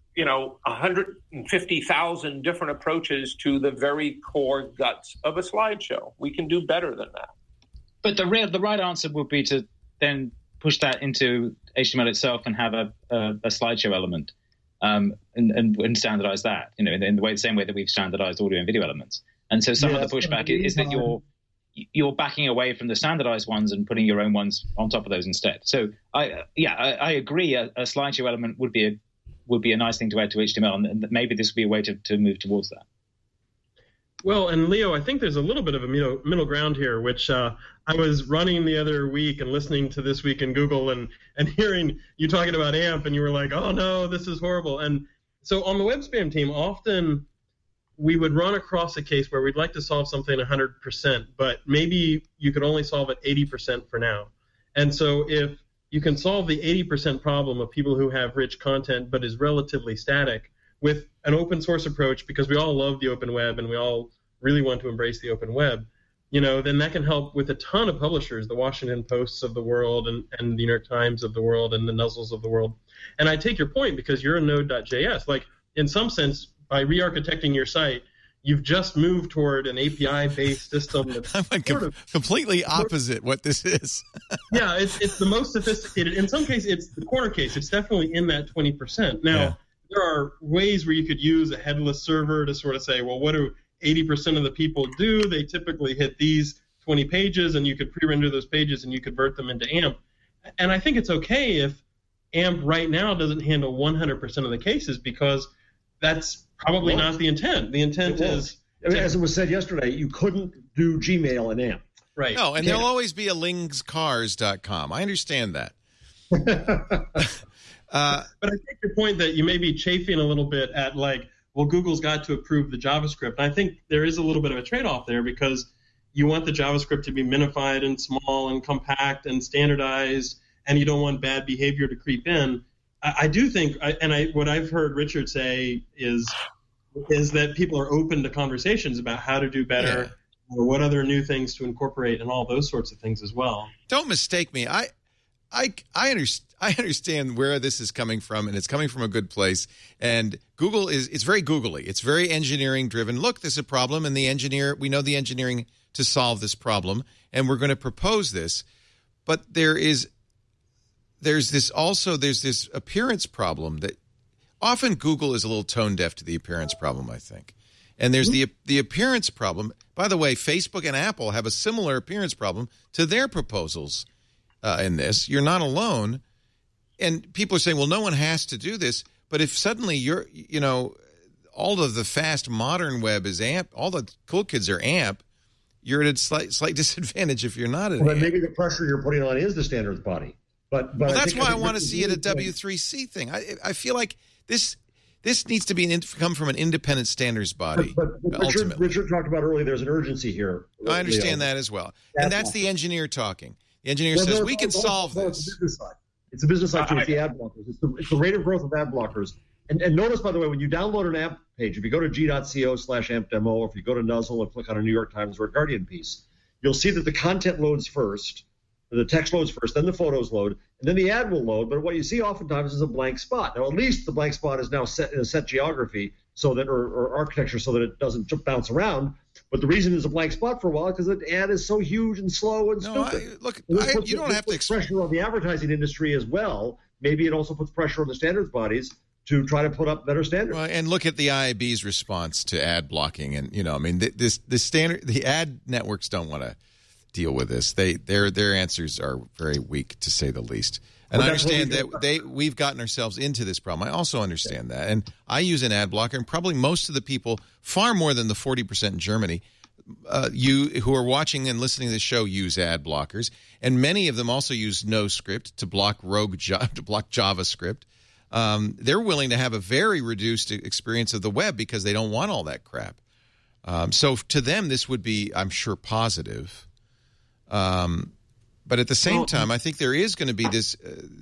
150,000 different approaches to the very core guts of a slideshow. We can do better than that. But the right answer would be to then push that into HTML itself and have a slideshow element, and standardize that, in the same way that we've standardized audio and video elements. And so some of the pushback is that you're backing away from the standardized ones and putting your own ones on top of those instead. So I agree. A slideshow element would be a nice thing to add to HTML, and maybe this would be a way to move towards that. Well, and Leo, I think there's a little bit of a middle ground here, which I was running the other week and listening to This Week in Google and hearing you talking about AMP, and you were like, oh no, this is horrible. And so on the web spam team, often we would run across a case where we'd like to solve something 100%, but maybe you could only solve it 80% for now. And so if you can solve the 80% problem of people who have rich content but is relatively static with an open source approach, because we all love the open web and we all really want to embrace the open web, then that can help with a ton of publishers, the Washington Posts of the world and the New York Times of the world and the Nuzzles of the world. And I take your point because you're a Node.js. Like, in some sense, by re-architecting your site, you've just moved toward an API-based system. That's completely opposite what this is. Yeah, it's the most sophisticated. In some cases, it's the corner case. It's definitely in that 20%. Now, there are ways where you could use a headless server to sort of say, well, what do 80% of the people do? They typically hit these 20 pages, and you could pre-render those pages, and you convert them into AMP. And I think it's okay if AMP right now doesn't handle 100% of the cases, because that's probably not the intent. The intent is... as it was said yesterday, you couldn't do Gmail in AMP. Right. No, and there'll always be a lingscars.com. I understand that. But I take your point that you may be chafing a little bit at, like, well, Google's got to approve the JavaScript. And I think there is a little bit of a trade-off there, because you want the JavaScript to be minified and small and compact and standardized, and you don't want bad behavior to creep in. I do think, what I've heard Richard say is that people are open to conversations about how to do better, or what other new things to incorporate, and all those sorts of things as well. Don't mistake me. I understand where this is coming from, and it's coming from a good place. And Google it's very Googly. It's very engineering driven. Look, there's a problem, and we know the engineering to solve this problem, and we're going to propose this. But there's this appearance problem that often Google is a little tone deaf to the appearance problem, I think. And there's the appearance problem. By the way, Facebook and Apple have a similar appearance problem to their proposals in this. You're not alone. And people are saying, well, no one has to do this. But if suddenly all of the fast modern web is AMP, all the cool kids are AMP, you're at a slight disadvantage if you're not at AMP. Maybe the pressure you're putting on is the standards body. But that's why I want to see it a W3C thing. I feel like this needs to come from an independent standards body. But Richard talked about earlier, there's an urgency here. I understand that as well. And that's the engineer talking. The engineer says, we can solve this. It's a business side too. It's the ad blockers. It's the rate of growth of ad blockers. And notice, by the way, when you download an AMP page, if you go to g.co/AMP demo, or if you go to Nuzzle and click on a New York Times or a Guardian piece, you'll see that the content loads first, the text loads first, then the photos load, and then the ad will load. But what you see oftentimes is a blank spot. Now, at least the blank spot is now set in a set geography so that, or architecture, so that it doesn't bounce around. But the reason it's a blank spot for a while is because the ad is so huge and slow and stupid. You don't have to pressure on the advertising industry as well. Maybe it also puts pressure on the standards bodies to try to put up better standards. Well, and look at the IAB's response to ad blocking, and the ad networks don't want to deal with this. Their answers are very weak, to say the least. And I understand that we've gotten ourselves into this problem. I also understand that. And I use an ad blocker, and probably most of the people, far more than the 40% in Germany, you who are watching and listening to this show use ad blockers. And many of them also use NoScript to block to block JavaScript. They're willing to have a very reduced experience of the web because they don't want all that crap. So to them, this would be, I'm sure, positive. But at the same time, I think there is going to be this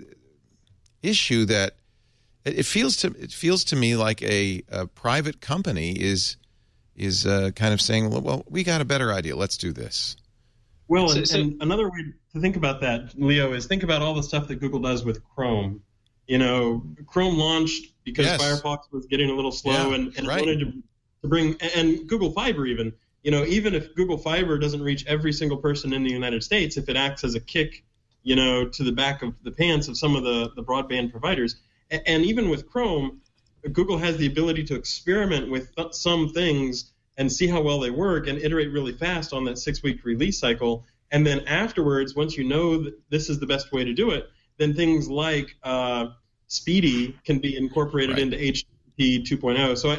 issue that it feels to me like a private company is kind of saying, well, we got a better idea. Let's do this. Well, and another way to think about that, Leo, is think about all the stuff that Google does with Chrome. Chrome launched because Firefox was getting a little slow and wanted to bring, and Google Fiber even. Even if Google Fiber doesn't reach every single person in the United States, if it acts as a kick, to the back of the pants of some of the broadband providers, and even with Chrome, Google has the ability to experiment with some things and see how well they work and iterate really fast on that 6-week release cycle. And then afterwards, once you know that this is the best way to do it, then things like Speedy can be incorporated into HTTP 2.0. So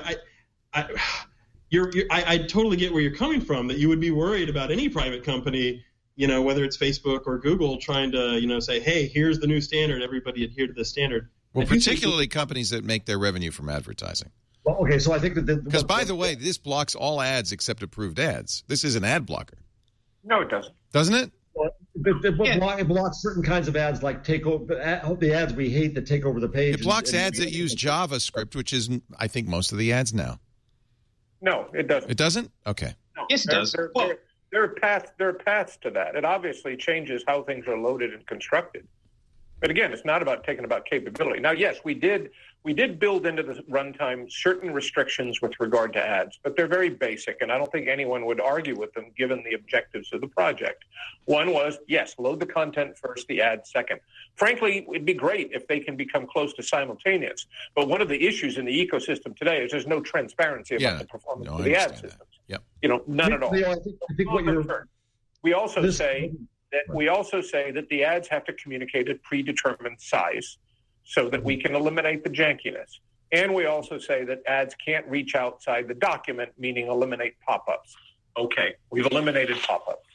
I totally get where you're coming from, that you would be worried about any private company, whether it's Facebook or Google, trying to, say, hey, here's the new standard, everybody adhere to this standard. Well, particularly companies that make their revenue from advertising. Well, okay, so I think that because by the way, this blocks all ads except approved ads. This is an ad blocker. No, it doesn't. Doesn't it? It blocks certain kinds of ads, like the ads we hate that take over the page. It blocks ads that use JavaScript, which is, I think, most of the ads now. No, it doesn't. It doesn't? Okay. No. Yes, it does. There are paths to that. It obviously changes how things are loaded and constructed. But again, it's not about capability. Now, yes, we did build into the runtime certain restrictions with regard to ads, but they're very basic, and I don't think anyone would argue with them given the objectives of the project. One was, yes, load the content first, the ads second. Frankly, it'd be great if they can become close to simultaneous. But one of the issues in the ecosystem today is there's no transparency about the performance of the ad systems. Yep. None at all. I think what you're... We also say that the ads have to communicate at predetermined size so that we can eliminate the jankiness. And we also say that ads can't reach outside the document, meaning eliminate pop-ups. Okay, we've eliminated pop-ups.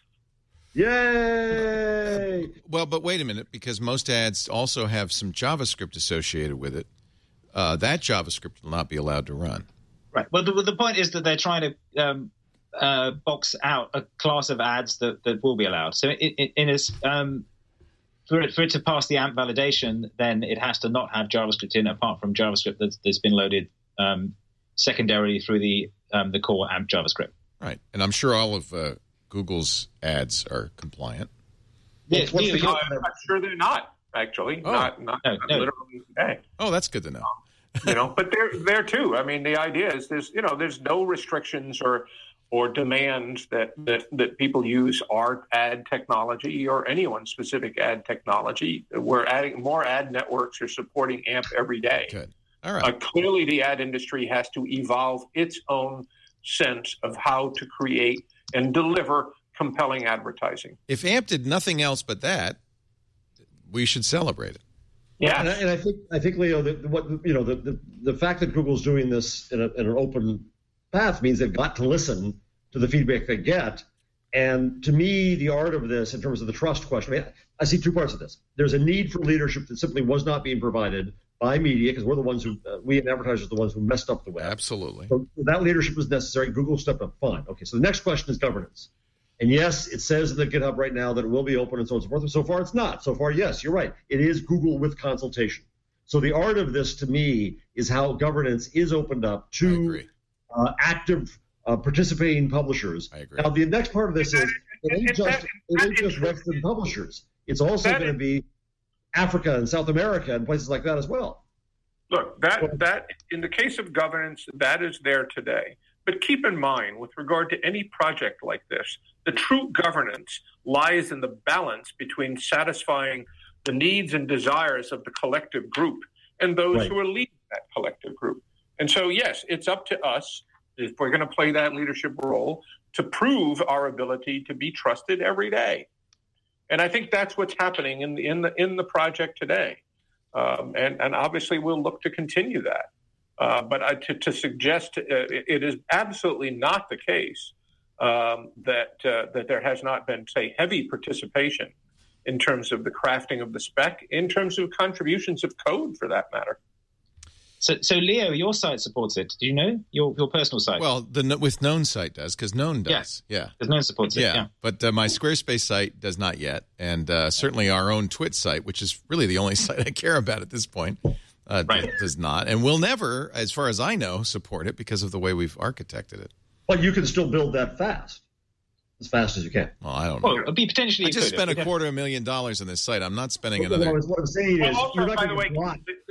Yay! Well, but wait a minute, because most ads also have some JavaScript associated with it. That JavaScript will not be allowed to run. Right. Well, the point is that they're trying to box out a class of ads that will be allowed. So for it to pass the AMP validation, then it has to not have JavaScript in, apart from JavaScript that's been loaded secondarily through the core AMP JavaScript. Right. And I'm sure all of Google's ads are compliant. Yes, I'm sure they're not, actually. Oh. Not literally today. Oh, that's good to know. But they're too. I mean, the idea is there's no restrictions or demands that people use our ad technology or anyone's specific ad technology. We're adding more ad networks are supporting AMP every day. Good. All right. Clearly, the ad industry has to evolve its own sense of how to create and deliver compelling advertising. If AMP did nothing else but that, we should celebrate it. Yeah, and I think Leo, the fact that Google's doing this in an open path means they've got to listen to the feedback they get. And to me, the art of this, in terms of the trust question, I see two parts of this. There's a need for leadership that simply was not being provided by media, because we're the ones we and advertisers are the ones who messed up the web. Absolutely. So that leadership was necessary. Google stepped up. Fine. Okay. So the next question is governance. And yes, it says in the GitHub right now that it will be open and so on and so forth. So far, it's not. So far, yes, you're right. It is Google with consultation. So the art of this, to me, is how governance is opened up to active participating publishers. I agree. Now, the next part of this is it ain't just Western publishers. It's also going to be Africa and South America and places like that as well. Look, that in the case of governance, that is there today. But keep in mind, with regard to any project like this, the true governance lies in the balance between satisfying the needs and desires of the collective group and those who are leading that collective group. And so, yes, it's up to us, if we're going to play that leadership role, to prove our ability to be trusted every day. And I think that's what's happening in the project today. And obviously, we'll look to continue that. But to suggest it is absolutely not the case that there has not been, say, heavy participation in terms of the crafting of the spec, in terms of contributions of code, for that matter. So Leo, your site supports it. Do you know your personal site? Well, with Known site does, because Known does. Yeah. Because Known supports it. Yeah. But my Squarespace site does not yet, and certainly our own Twit site, which is really the only site I care about at this point. Does not, and will never, as far as I know, support it because of the way we've architected it. But you can still build that fast as you can. Well, I don't know. Well, it'd be potentially. I just spent $250,000 on this site. I'm not spending another. What I'm saying is, also, by the way,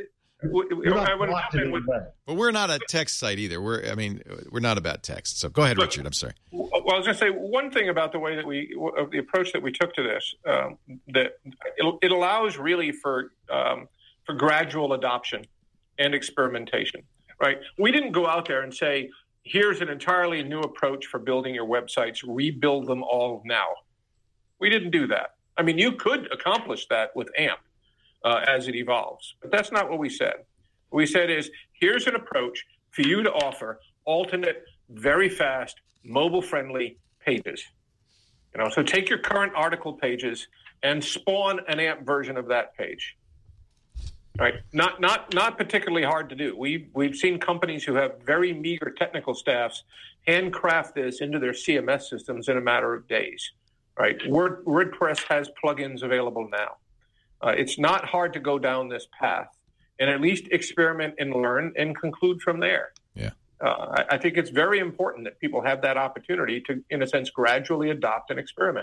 but we're not a text site either. We're not about text. So go ahead, Richard. I'm sorry. Well, I was going to say one thing about the way that the approach that we took to this, that it allows really for gradual adoption and experimentation, right? We didn't go out there and say, here's an entirely new approach for building your websites, rebuild them all now. We didn't do that. I mean, you could accomplish that with AMP as it evolves, but that's not what we said. What we said is, here's an approach for you to offer alternate, very fast, mobile-friendly pages. So take your current article pages and spawn an AMP version of that page. Right. Not particularly hard to do. We've seen companies who have very meager technical staffs handcraft this into their CMS systems in a matter of days. Right. WordPress has plugins available now. It's not hard to go down this path and at least experiment and learn and conclude from there. Yeah. I think it's very important that people have that opportunity to, in a sense, gradually adopt and experiment.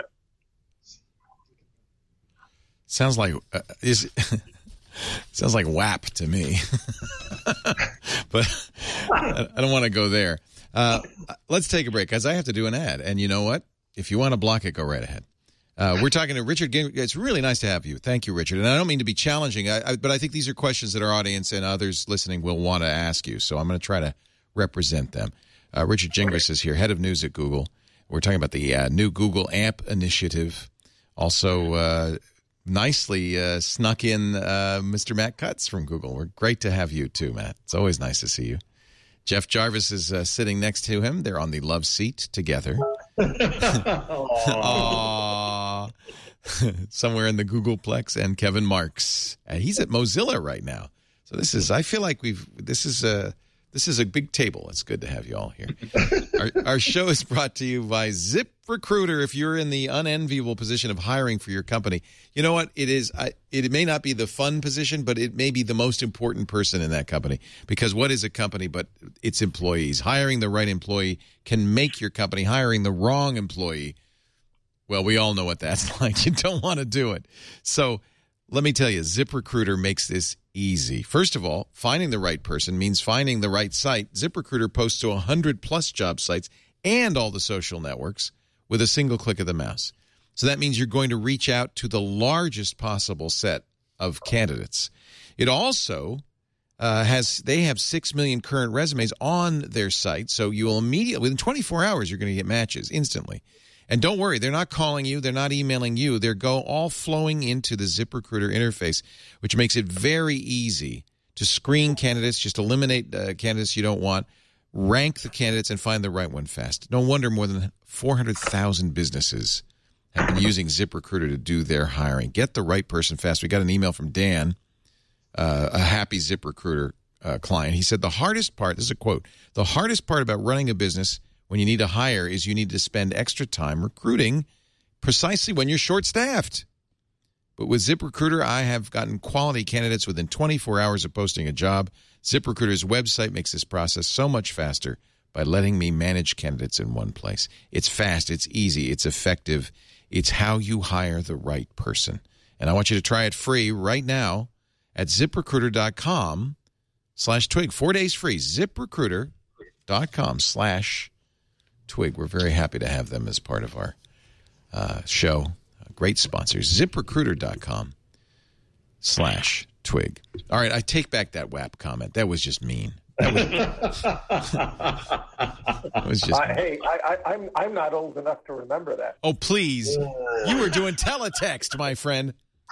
Sounds like sounds like WAP to me, but I don't want to go there. Let's take a break because I have to do an ad. And you know what? If you want to block it, go right ahead. We're talking to Richard Gingras. It's really nice to have you. Thank you, Richard. And I don't mean to be challenging, but I think these are questions that our audience and others listening will want to ask you. So I'm going to try to represent them. Richard Gingras is here, head of news at Google. We're talking about the new Google AMP initiative. Also, nicely snuck in Mr. Matt Cutts from Google. We're great to have you too, Matt. It's always nice to see you. Jeff Jarvis is sitting next to him. They're on the love seat together. Aww. Somewhere in the Googleplex. And Kevin Marks. He's at Mozilla right now. So I feel like this is a big table. It's good to have you all here. Our show is brought to you by ZipRecruiter. If you're in the unenviable position of hiring for your company, you know what it is? It may not be the fun position, but it may be the most important person in that company. Because what is a company but its employees? Hiring the right employee can make your company. Hiring the wrong employee, well, we all know what that's like. You don't want to do it. So let me tell you, ZipRecruiter makes this easy. First of all, finding the right person means finding the right site. ZipRecruiter posts to 100-plus job sites and all the social networks with a single click of the mouse. So that means you're going to reach out to the largest possible set of candidates. It also they have 6 million current resumes on their site, so you will immediately, within 24 hours, you're going to get matches instantly. And don't worry, they're not calling you, they're not emailing you, they're all flowing into the ZipRecruiter interface, which makes it very easy to screen candidates, just eliminate candidates you don't want, rank the candidates, and find the right one fast. No wonder more than 400,000 businesses have been using ZipRecruiter to do their hiring. Get the right person fast. We got an email from Dan, a happy ZipRecruiter client. He said, the hardest part, this is a quote, the hardest part about running a business when you need to hire is you need to spend extra time recruiting precisely when you're short-staffed. But with ZipRecruiter, I have gotten quality candidates within 24 hours of posting a job. ZipRecruiter's website makes this process so much faster by letting me manage candidates in one place. It's fast, it's easy, it's effective. It's how you hire the right person. And I want you to try it free right now at ZipRecruiter.com/twig. 4 days free. ZipRecruiter.com/twig. We're very happy to have them as part of our show. Great sponsors. ZipRecruiter.com/twig. All right, I take back that WAP comment. That was just mean. That was just hey, I'm not old enough to remember that. Oh, please. You were doing teletext, my friend.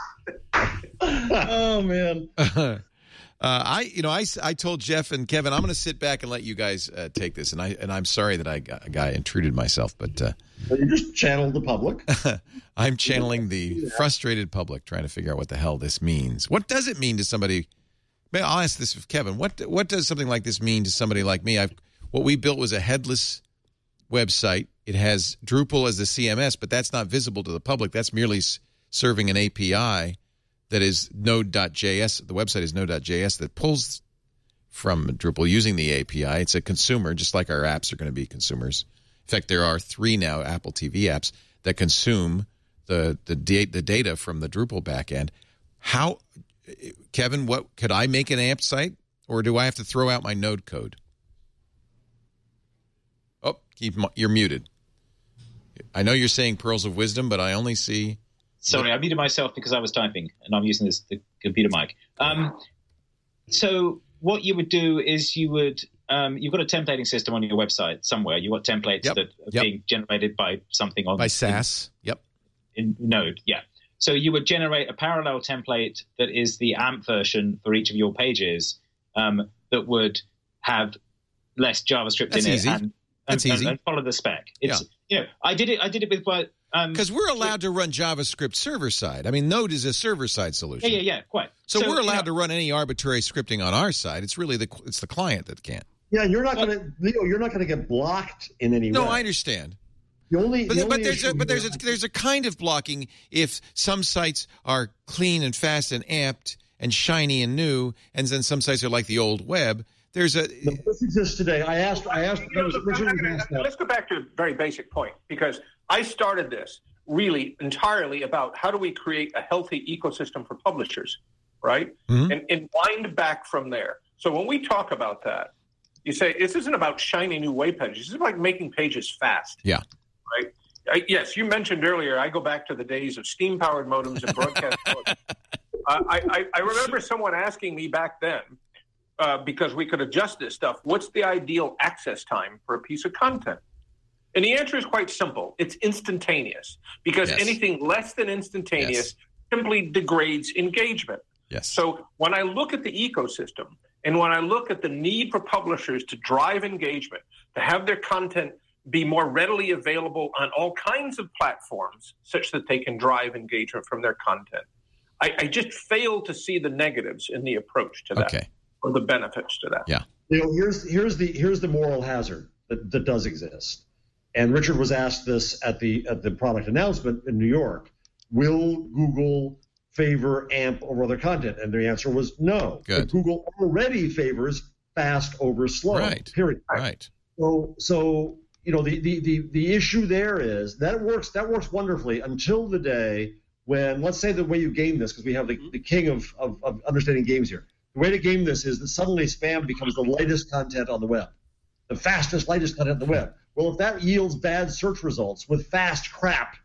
Oh, man. I told Jeff and Kevin, I'm going to sit back and let you guys take this, and I'm sorry that I intruded myself, but you just channeled the public. I'm channeling the frustrated public, trying to figure out what the hell this means. What does it mean to somebody? I'll ask this of Kevin. What does something like this mean to somebody like me? What we built was a headless website. It has Drupal as the CMS, but that's not visible to the public. That's merely serving an API. That is Node.js. The website is Node.js that pulls from Drupal using the API. It's a consumer, just like our apps are going to be consumers. In fact, there are 3 now Apple TV apps that consume the data from the Drupal backend. How, Kevin? What could I make an AMP site, or do I have to throw out my Node code? Oh, you're muted. I know you're saying pearls of wisdom, but I only see. Sorry, I muted myself because I was typing, and I'm using the computer mic. So what you would do is you would you've got a templating system on your website somewhere. You've got templates that are being generated by something on SAS. In Node. Yeah. So you would generate a parallel template that is the AMP version for each of your pages that would have less JavaScript That's in it easy. That's easy. And follow the spec. It's I did it with because we're allowed to run JavaScript server side. I mean, Node is a server side solution. Yeah, quite. So we're allowed to run any arbitrary scripting on our side. It's really the client that can't. Yeah, you're not going to, Leo. You're not going to get blocked in any way. No, I understand. There's a kind of blocking if some sites are clean and fast and amped and shiny and new, and then some sites are like the old web. This exists today. I asked. Let's go back to a very basic point, because I started this really entirely about how do we create a healthy ecosystem for publishers, right? Mm-hmm. And wind back from there. So when we talk about that, you say this isn't about shiny new web pages. This is like making pages fast. Yeah. Right. Yes, you mentioned earlier. I go back to the days of steam-powered modems and broadcast modems. I remember someone asking me back then, because we could adjust this stuff, what's the ideal access time for a piece of content? And the answer is quite simple. It's instantaneous, because anything less than instantaneous simply degrades engagement. Yes. So when I look at the ecosystem and when I look at the need for publishers to drive engagement, to have their content be more readily available on all kinds of platforms such that they can drive engagement from their content, I just fail to see the negatives in the approach to that or the benefits to that. Yeah. Here's the moral hazard that does exist. And Richard was asked this at the product announcement in New York. Will Google favor AMP over other content? And the answer was no. Good. Google already favors fast over slow. Right. Period. Right. So the issue there is that works wonderfully until the day when, let's say, the way you game this, because we have the king of understanding games here. The way to game this is that suddenly spam becomes the lightest content on the web, the fastest, lightest content on the web. Well, if that yields bad search results with fast crap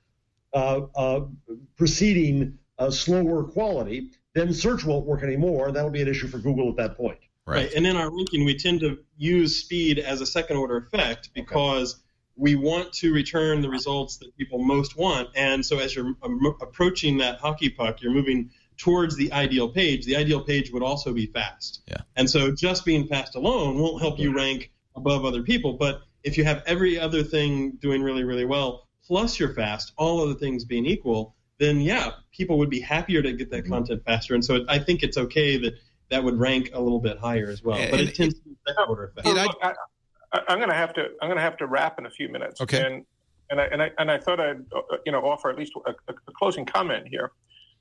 preceding slower quality, then search won't work anymore. That'll be an issue for Google at that point. Right. And in our ranking, we tend to use speed as a second-order effect because we want to return the results that people most want. And so as you're approaching that hockey puck, you're moving towards the ideal page. The ideal page would also be fast. Yeah. And so just being fast alone won't help you rank above other people. But if you have every other thing doing really, really well, plus you're fast, all other things being equal, then, people would be happier to get that content faster. And so I think it's okay that would rank a little bit higher as well. But it tends to be a second-order effect. I'm going to have to wrap in a few minutes. Okay. And I thought I'd offer at least a closing comment here.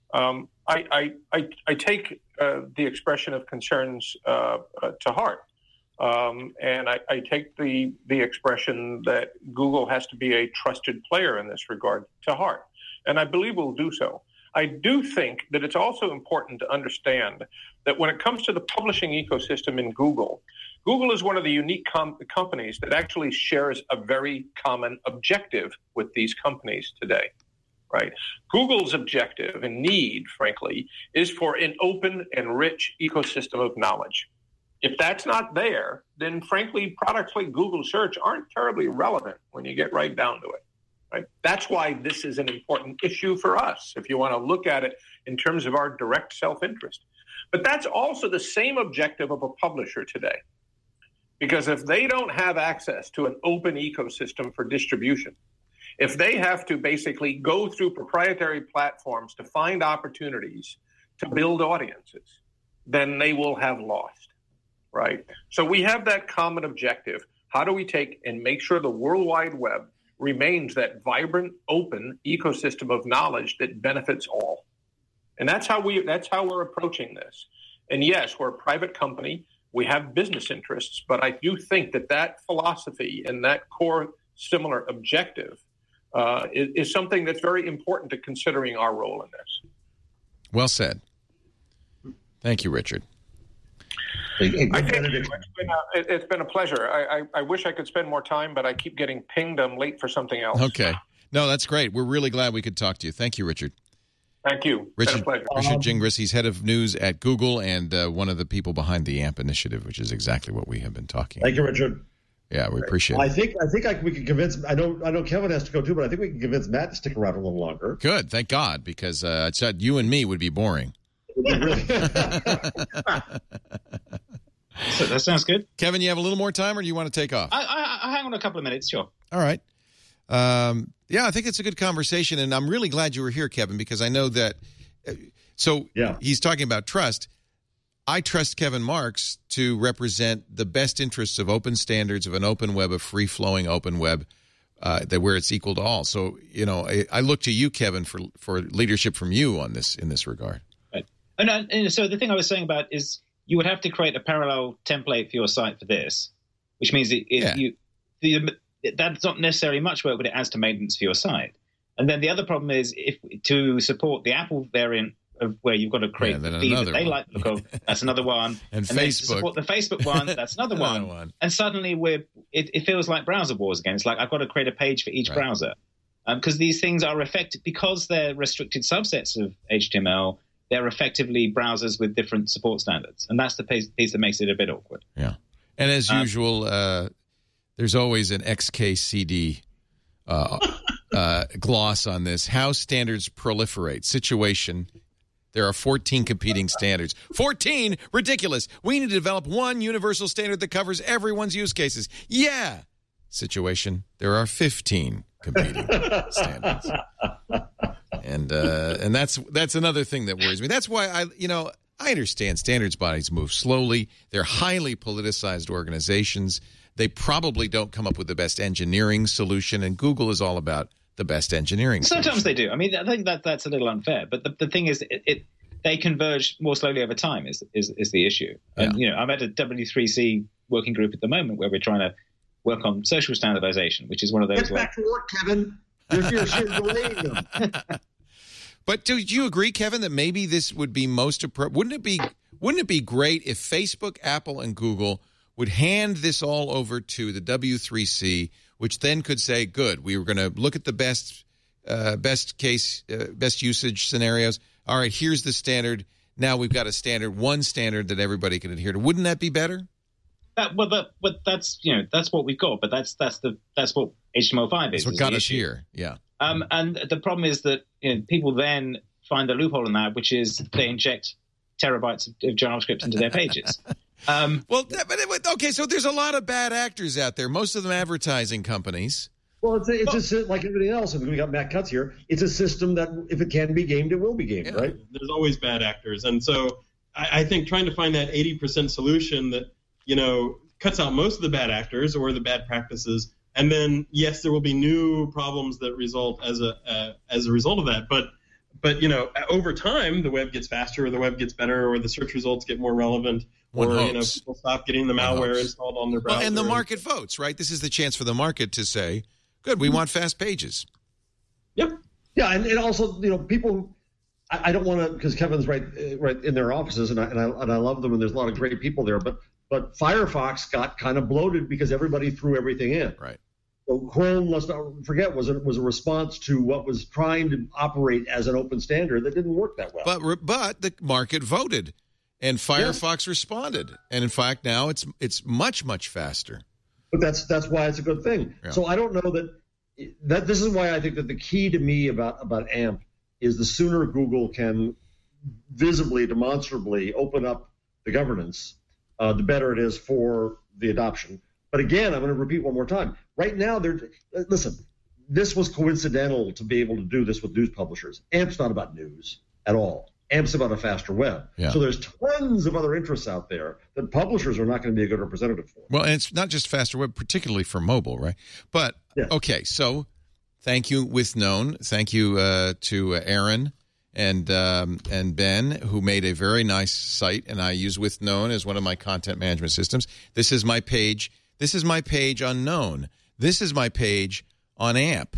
I take the expression of concerns to heart, and I take the expression that Google has to be a trusted player in this regard to heart, and I believe we'll do so. I do think that it's also important to understand that when it comes to the publishing ecosystem in Google, Google is one of the unique companies that actually shares a very common objective with these companies today, right? Google's objective and need, frankly, is for an open and rich ecosystem of knowledge. If that's not there, then frankly, products like Google Search aren't terribly relevant when you get right down to it. Right? That's why this is an important issue for us, if you want to look at it in terms of our direct self-interest. But that's also the same objective of a publisher today. Because if they don't have access to an open ecosystem for distribution, if they have to basically go through proprietary platforms to find opportunities to build audiences, then they will have lost, right? So we have that common objective. How do we take and make sure the World Wide Web remains that vibrant, open ecosystem of knowledge that benefits all? And that's how we're approaching this. And yes, we're a private company. We have business interests, but I do think that philosophy and that core similar objective is something that's very important to considering our role in this. Well said. Thank you, Richard. It's been a pleasure. I wish I could spend more time, but I keep getting pinged. I'm late for something else. Okay. No, that's great. We're really glad we could talk to you. Thank you, Richard. Thank you. It's been a pleasure. Richard Gingras, he's head of news at Google and one of the people behind the AMP initiative, which is exactly what we have been talking about. Thank you, Richard. Yeah, we appreciate it. I think we can convince. I know Kevin has to go too, but I think we can convince Matt to stick around a little longer. Good, thank God, because you and me would be boring. So that sounds good. Kevin, you have a little more time, or do you want to take off? I hang on a couple of minutes, sure. All right. Yeah, I think it's a good conversation, and I'm really glad you were here, Kevin, because I know that. He's talking about trust. I trust Kevin Marks to represent the best interests of open standards, of an open web, a free-flowing open web, where it's equal to all. So, I look to you, Kevin, for leadership from you on this in this regard. Right. And so the thing I was saying about is you would have to create a parallel template for your site for this, which means that's not necessarily much work, but it adds to maintenance for your site. And then the other problem is to support the Apple variant of where you've got to create the feed that they like the look of, that's another one. and Facebook. Then to support the Facebook one, that's another one. And suddenly it feels like browser wars again. It's like I've got to create a page for each browser. Because these things are effective, because they're restricted subsets of HTML, they're effectively browsers with different support standards. And that's the piece that makes it a bit awkward. Yeah. And as usual, there's always an XKCD gloss on this. How standards proliferate. Situation. There are 14 competing standards. 14? Ridiculous. We need to develop one universal standard that covers everyone's use cases. Yeah. Situation. There are 15 competing standards. And that's another thing that worries me. That's why I understand standards bodies move slowly. They're highly politicized organizations. They probably don't come up with the best engineering solution, and Google is all about the best engineering solution. Sometimes they do. I mean, I think that's a little unfair. But the thing is, they converge more slowly over time is the issue. And, I'm at a W3C working group at the moment where we're trying to work on social standardization, which is one of those. Get back to work, Kevin. You're delaying them. But do you agree, Kevin, that maybe this would be most appropriate? Wouldn't it be great if Facebook, Apple, and Google would hand this all over to the W3C, which then could say, good, we were going to look at the best usage scenarios. All right, here's the standard. Now we've got one standard that everybody can adhere to. Wouldn't that be better? That's what we've got. But that's what HTML5 is. That's what got us here. Yeah. And the problem is that people then find a loophole in that, which is they inject terabytes of JavaScript into their pages. Okay, so there's a lot of bad actors out there, most of them advertising companies. Well, it's like everything else. And we got Matt Cutts here. It's a system that if it can be gamed, it will be gamed, right? There's always bad actors. And so I think trying to find that 80% solution that, cuts out most of the bad actors or the bad practices. And then, yes, there will be new problems that result as a result of that. But over time, the web gets faster, or the web gets better, or the search results get more relevant, people stop getting the malware installed on their browser. Well, and the market votes, right? This is the chance for the market to say, good, we want fast pages. Yep. Yeah, and also, people. I don't want to, because Kevin's right in their offices, and I love them, and there's a lot of great people there. But Firefox got kind of bloated because everybody threw everything in. Right. So Chrome, let's not forget, was a response to what was trying to operate as an open standard that didn't work that well. But the market voted, and Firefox responded, and in fact now it's much, much faster. But that's why it's a good thing. Yeah. So I don't know that this is why I think that the key to me about AMP is the sooner Google can visibly, demonstrably open up the governance, the better it is for the adoption. But again, I'm going to repeat one more time. Right now, listen, this was coincidental to be able to do this with news publishers. AMP's not about news at all. AMP's about a faster web. Yeah. So there's tons of other interests out there that publishers are not going to be a good representative for. Well, and it's not just faster web, particularly for mobile, right? But, Okay, so thank you, WithKnown. Thank you to Aaron and Ben, who made a very nice site, and I use WithKnown as one of my content management systems. This is my page. This is my page on Known. This is my page on AMP.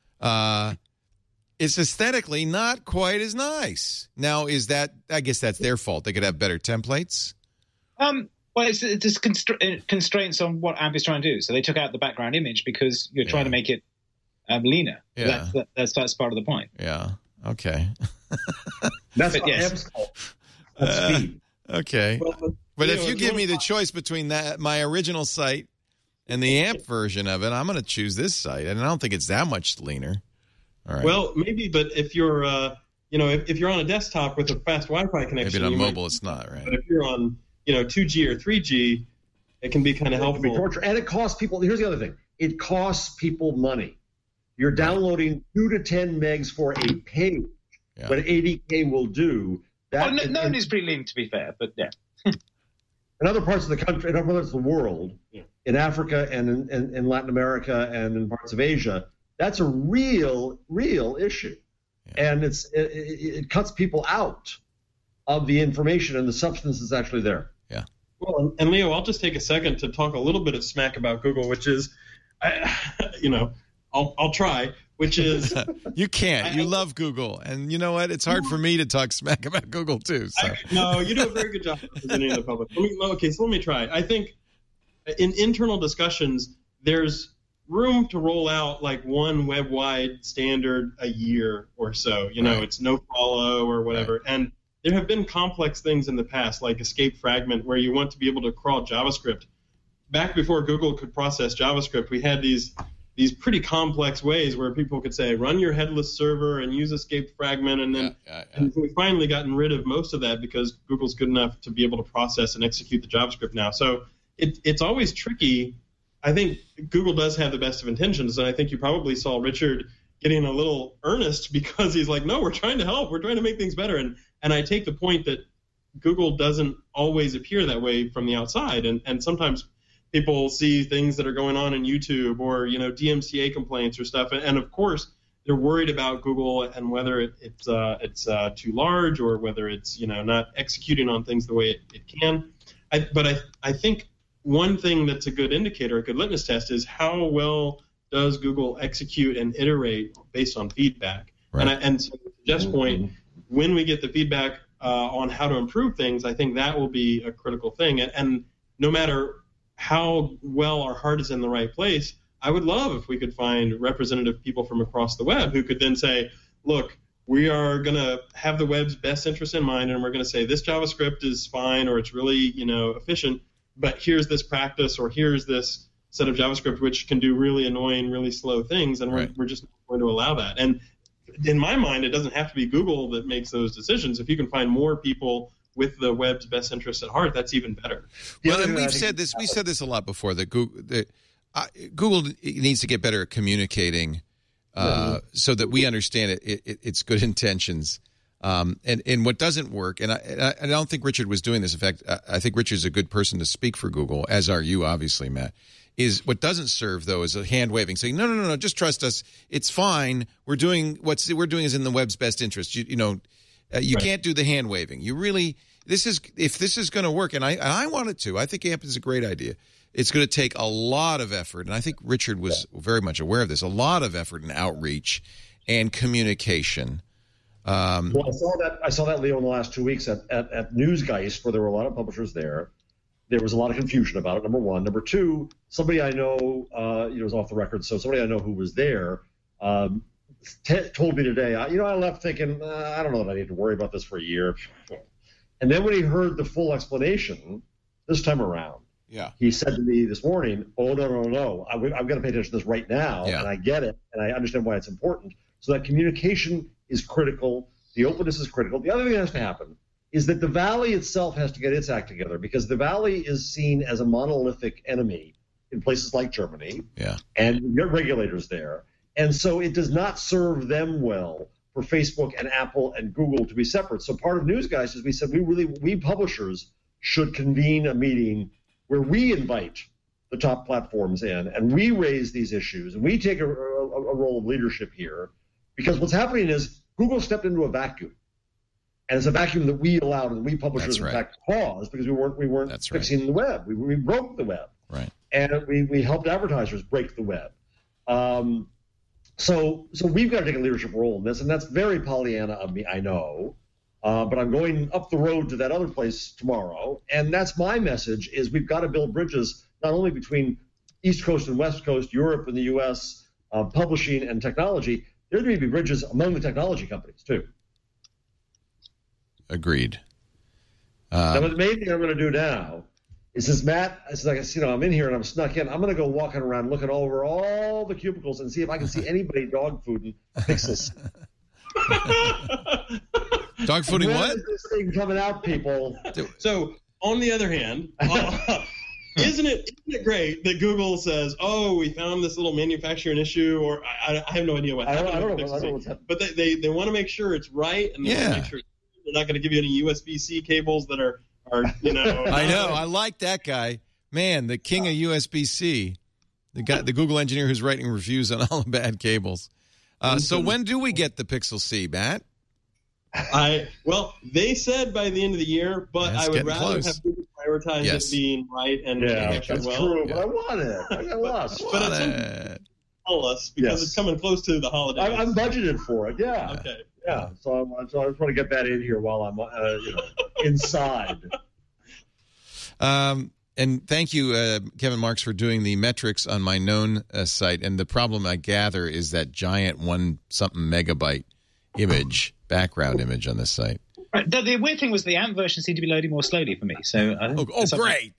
It's aesthetically not quite as nice. Now, I guess that's their fault. They could have better templates. Well, it's constraints on what AMP is trying to do. So they took out the background image because you're trying to make it leaner. Yeah. That's part of the point. Yeah. Okay. That's AMP's fault. That's speed. Okay. Well, but if you give me the choice between my original site and the AMP version of it, I'm going to choose this site, and I don't think it's that much leaner. All right. Well, maybe, but if you're, if you're on a desktop with a fast Wi-Fi connection, maybe on mobile it's not, right? But if you're on, 2G or 3G, it can be kind of helpful. It can be torture, and it costs people. Here's the other thing: it costs people money. You're downloading 2 to 10 megs for a page, what 80K will do. That no is pretty lean, to be fair, but yeah. In other parts of the country, in other parts of the world, in Africa and in Latin America and in parts of Asia, that's a real issue, and it cuts people out of the information, and the substance is actually there. Yeah. Well, and Leo, I'll just take a second to talk a little bit of smack about Google, which is, I'll try. Which is you can't. You love Google, and you know what? It's hard for me to talk smack about Google too. So. No, you do a very good job representing the public. Let me try. I think in internal discussions, there's room to roll out like one web-wide standard a year or so. It's no follow or whatever. Right. And there have been complex things in the past, like escape fragment, where you want to be able to crawl JavaScript. Back before Google could process JavaScript, we had these pretty complex ways where people could say, run your headless server and use escape fragment. And then and we've finally gotten rid of most of that because Google's good enough to be able to process and execute the JavaScript now. So it's always tricky. I think Google does have the best of intentions, and I think you probably saw Richard getting a little earnest because he's like, no, we're trying to help. We're trying to make things better. And I take the point that Google doesn't always appear that way from the outside. And sometimes people see things that are going on in YouTube or, DMCA complaints or stuff. And of course, they're worried about Google and whether it's too large or whether it's, not executing on things the way it can. But I think one thing that's a good indicator, a good litmus test, is how well does Google execute and iterate based on feedback. Right. And so to Jeff's point, when we get the feedback on how to improve things, I think that will be a critical thing. And no matter how well our heart is in the right place, I would love if we could find representative people from across the web who could then say, look, we are going to have the web's best interest in mind, and we're going to say this JavaScript is fine or it's really, efficient, but here's this practice or here's this set of JavaScript which can do really annoying, really slow things, and we're just not going to allow that. And in my mind, it doesn't have to be Google that makes those decisions. If you can find more people with the web's best interests at heart, that's even better. Well, and we've said this a lot before, that Google needs to get better at communicating so that we understand its good intentions. And what doesn't work, and I don't think Richard was doing this. In fact, I think Richard's a good person to speak for Google, as are you, obviously, Matt. Is what doesn't serve, though, is a hand waving, saying, no, just trust us. It's fine. We're doing we're doing is in the web's best interest. You can't do the hand waving. You really, if this is going to work, and I want it to. I think AMP is a great idea. It's going to take a lot of effort, and I think Richard was very much aware of this. A lot of effort and outreach and communication. Well, I saw that, Leo, in the last 2 weeks at Newsgeist, where there were a lot of publishers there. There was a lot of confusion about it, number one. Number two, somebody I know, was off the record, so somebody I know who was there told me today, I left thinking, I don't know that I need to worry about this for a year. And then when he heard the full explanation this time around, he said to me this morning, oh, no, I've got to pay attention to this right now, and I get it, and I understand why it's important. So that communication is critical. The openness is critical. The other thing that has to happen is that the Valley itself has to get its act together, because the Valley is seen as a monolithic enemy in places like Germany, and you have regulators there. And so it does not serve them well for Facebook and Apple and Google to be separate. So part of Newsgeist is we said we publishers should convene a meeting where we invite the top platforms in and we raise these issues and we take a role of leadership here, because what's happening is Google stepped into a vacuum. And it's a vacuum that we allowed and we publishers, in fact, caused, because we weren't fixing the web. We broke the web. Right. And we helped advertisers break the web. So we've got to take a leadership role in this, and that's very Pollyanna of me, I know. But I'm going up the road to that other place tomorrow, and that's my message, is we've got to build bridges not only between East Coast and West Coast, Europe and the U.S., publishing and technology. There need to be bridges among the technology companies, too. Agreed. Now, the main thing I'm going to do now is, since Matt, it's like, I'm in here and I'm snuck in, I'm going to go walking around looking over all the cubicles and see if I can see anybody dog fooding pixels. Dog fooding what? Is this thing coming out, people? So on the other hand, isn't it great that Google says, "Oh, we found this little manufacturing issue," or I have no idea what happened. I don't know what's happening. But they want to make sure it's right, and they want to make sure they're not going to give you any USB-C cables that are you know. I know. I like that guy. Man, the king of USB-C, the Google engineer who's writing reviews on all the bad cables. So when do we get the Pixel C, Matt? Well, they said by the end of the year, but I would rather have Google prioritize it being right and that's true. But I want it. I got lost. But it's tell us because it's coming close to the holidays. I'm budgeted for it. Yeah. Okay. Yeah. So I just want to get that in here while I'm inside. And thank you, Kevin Marks, for doing the metrics on my known site. And the problem I gather is that giant 1-something megabyte background image on this site. Right. The weird thing was the AMP version seemed to be loading more slowly for me. So great!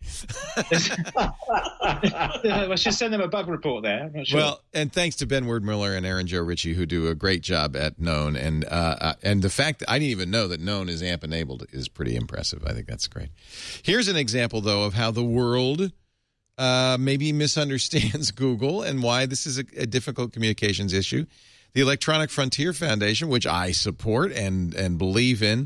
I should send them a bug report there. I'm not sure. Well, and thanks to Ben Werdmuller and Aaron Joe Ritchie, who do a great job at Known, and the fact that I didn't even know that Known is AMP enabled is pretty impressive. I think that's great. Here's an example, though, of how the world maybe misunderstands Google and why this is a difficult communications issue. The Electronic Frontier Foundation, which I support and believe in,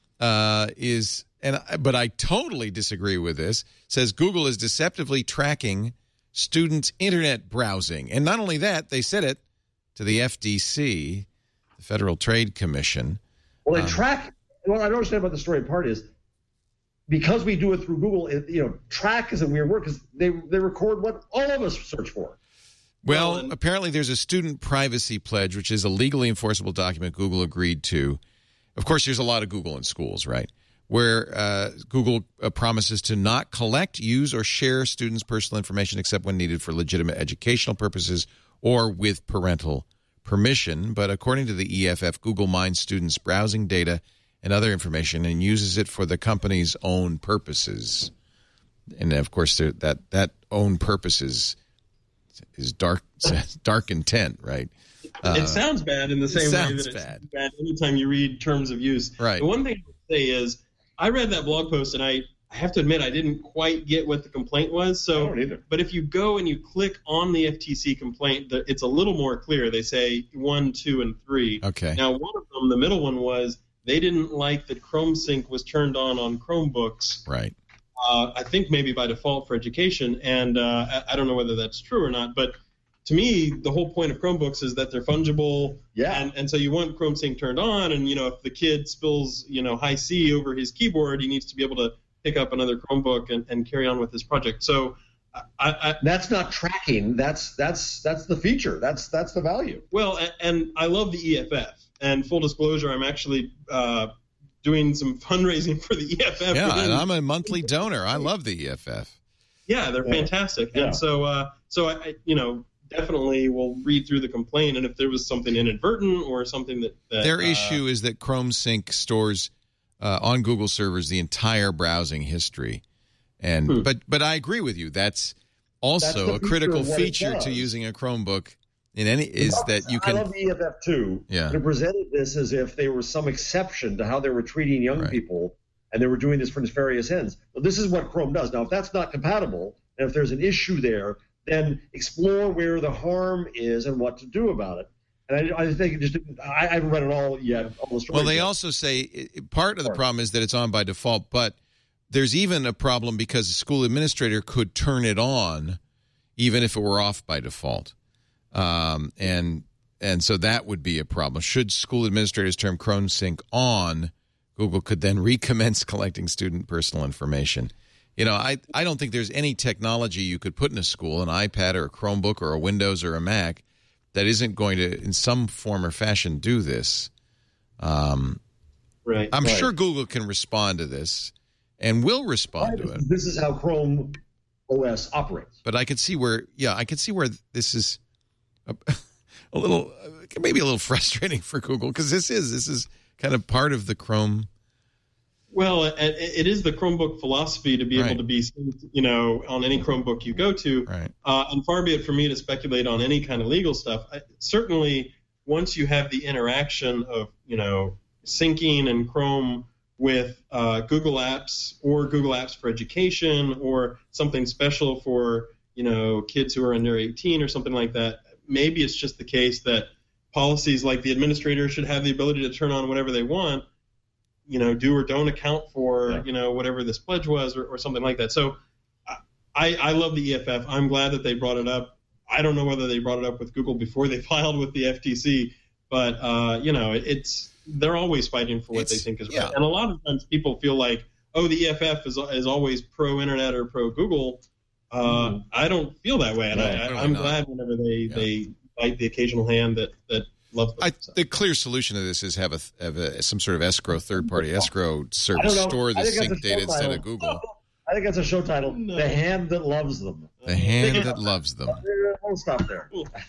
but I totally disagree with this, says Google is deceptively tracking students' internet browsing. And not only that, they said it to the FTC, the Federal Trade Commission. Well, they track. What I don't understand about the story part is because we do it through Google, track is a weird word because they record what all of us search for. Well, apparently there's a student privacy pledge, which is a legally enforceable document Google agreed to. Of course, there's a lot of Google in schools, right, where Google promises to not collect, use, or share students' personal information except when needed for legitimate educational purposes or with parental permission. But according to the EFF, Google mines students' browsing data and other information and uses it for the company's own purposes. And, of course, that own purposes is dark intent, right? It sounds bad in the same way that it's bad anytime you read terms of use. Right. The one thing I would say is I read that blog post and I have to admit I didn't quite get what the complaint was. So, I don't either. But if you go and you click on the FTC complaint, it's a little more clear. They say 1, 2, and 3. Okay. Now, one of them, the middle one, was they didn't like that Chrome Sync was turned on Chromebooks. Right. I think maybe by default for education, and I don't know whether that's true or not, but to me, the whole point of Chromebooks is that they're fungible, and so you want Chrome Sync turned on, and if the kid spills high C over his keyboard, he needs to be able to pick up another Chromebook and carry on with his project. So that's not tracking. That's the feature. That's the value. Well, and I love the EFF. And full disclosure, I'm actually doing some fundraising for the EFF. Yeah, and I'm a monthly donor. I love the EFF. Yeah, they're fantastic. Yeah. And so I definitely will read through the complaint, and if there was something inadvertent or something that their issue is that Chrome Sync stores on Google servers the entire browsing history, and but I agree with you. That's also a critical feature to using a Chromebook. That you can. I love the EFF too. Yeah. They presented this as if they were some exception to how they were treating young people, and they were doing this for nefarious ends. But this is what Chrome does. Now, if that's not compatible, and if there's an issue there, then explore where the harm is and what to do about it. And I think I haven't read it all yet. All the stories well, they also say part of the problem is that it's on by default, but there's even a problem because the school administrator could turn it on even if it were off by default. And so that would be a problem. Should school administrators turn Chrome Sync on, Google could then recommence collecting student personal information. I don't think there's any technology you could put in a school, an iPad or a Chromebook or a Windows or a Mac, that isn't going to, in some form or fashion, do this. I'm sure Google can respond to this and will respond to it. This is how Chrome OS operates. But I could see where this is maybe a little frustrating for Google because this is kind of part of the Chrome. Well, it is the Chromebook philosophy to be able to be, on any Chromebook you go to. Right. And far be it for me to speculate on any kind of legal stuff. Certainly, once you have the interaction of, syncing and Chrome with Google Apps or Google Apps for Education or something special for, kids who are under 18 or something like that. Maybe it's just the case that policies like the administrator should have the ability to turn on whatever they want, do or don't account for, whatever this pledge was or something like that. So I love the EFF. I'm glad that they brought it up. I don't know whether they brought it up with Google before they filed with the FTC, but, they're always fighting for what they think is right. And a lot of times people feel like, the EFF is always pro-internet or pro-Google. I don't feel that way. And I'm glad whenever they bite the occasional hand that loves them. The clear solution to this is have some sort of escrow, third-party escrow service store the sync data instead of Google. I think that's a show title. No. The hand that loves them. The hand that loves them. We'll stop there.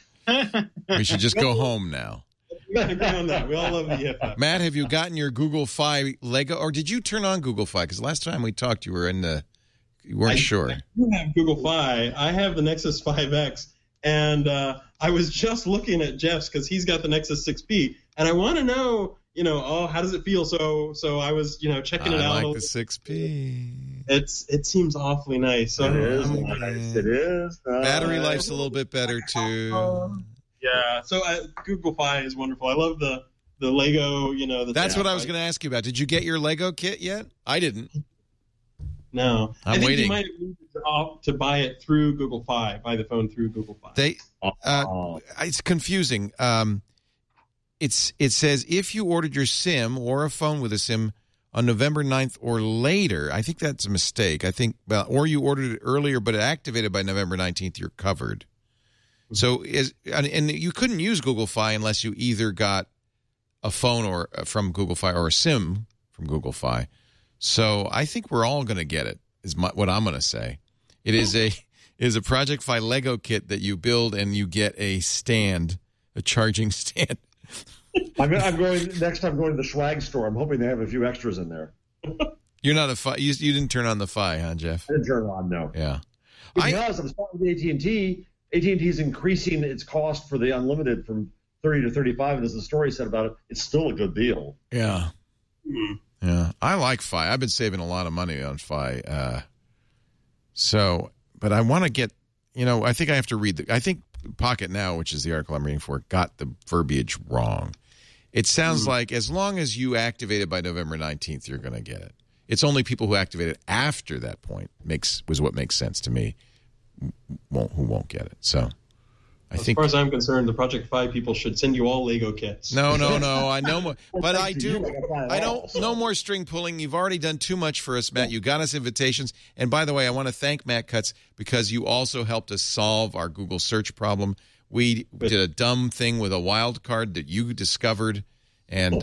We should just go home now. We agree on that. We all love the EFF. Matt, have you gotten your Google Fi Lego, or did you turn on Google Fi? Because last time we talked, you weren't sure. I do have Google Fi. I have the Nexus 5X, and I was just looking at Jeff's because he's got the Nexus 6P, and I want to know, how does it feel? So I was, checking it out. I like the 6P. It seems awfully nice. So it is nice. It is. Battery life's a little bit better too. Yeah. So Google Fi is wonderful. I love the Lego. That's what I was going to ask you about. Did you get your Lego kit yet? I didn't. No, I think waiting. You might have to buy it through Google Fi, buy the phone through Google Fi. It's confusing. It says if you ordered your SIM or a phone with a SIM on November 9th or later, I think that's a mistake. Or you ordered it earlier but it activated by November 19th, you're covered. So and you couldn't use Google Fi unless you either got a phone from Google Fi or a SIM from Google Fi. So I think we're all going to get it. Is what I'm going to say. It is a Project Fi Lego kit that you build and you get a charging stand. I'm going next time. I'm going to the Schwag store. I'm hoping they have a few extras in there. You're not a Fi. You didn't turn on the Fi, huh, Jeff? I didn't turn it on. No. Yeah. Because I'm starting with AT&T. AT&T is increasing its cost for the unlimited from $30 to $35, and as the story said about it, it's still a good deal. Yeah. Mm-hmm. Yeah, I like Fi. I've been saving a lot of money on Fi. But I want to get, I think I have to read I think Pocket Now, which is the article I'm reading for, got the verbiage wrong. It sounds like as long as you activate it by November 19th, you're going to get it. It's only people who activate it after that point was what makes sense to me who won't get it. So I think, as far as I'm concerned, the Project Fi people should send you all Lego kits. No. I know more, but I don't. No more string pulling. You've already done too much for us, Matt. You got us invitations, and by the way, I want to thank Matt Cutts because you also helped us solve our Google search problem. We did a dumb thing with a wild card that you discovered, and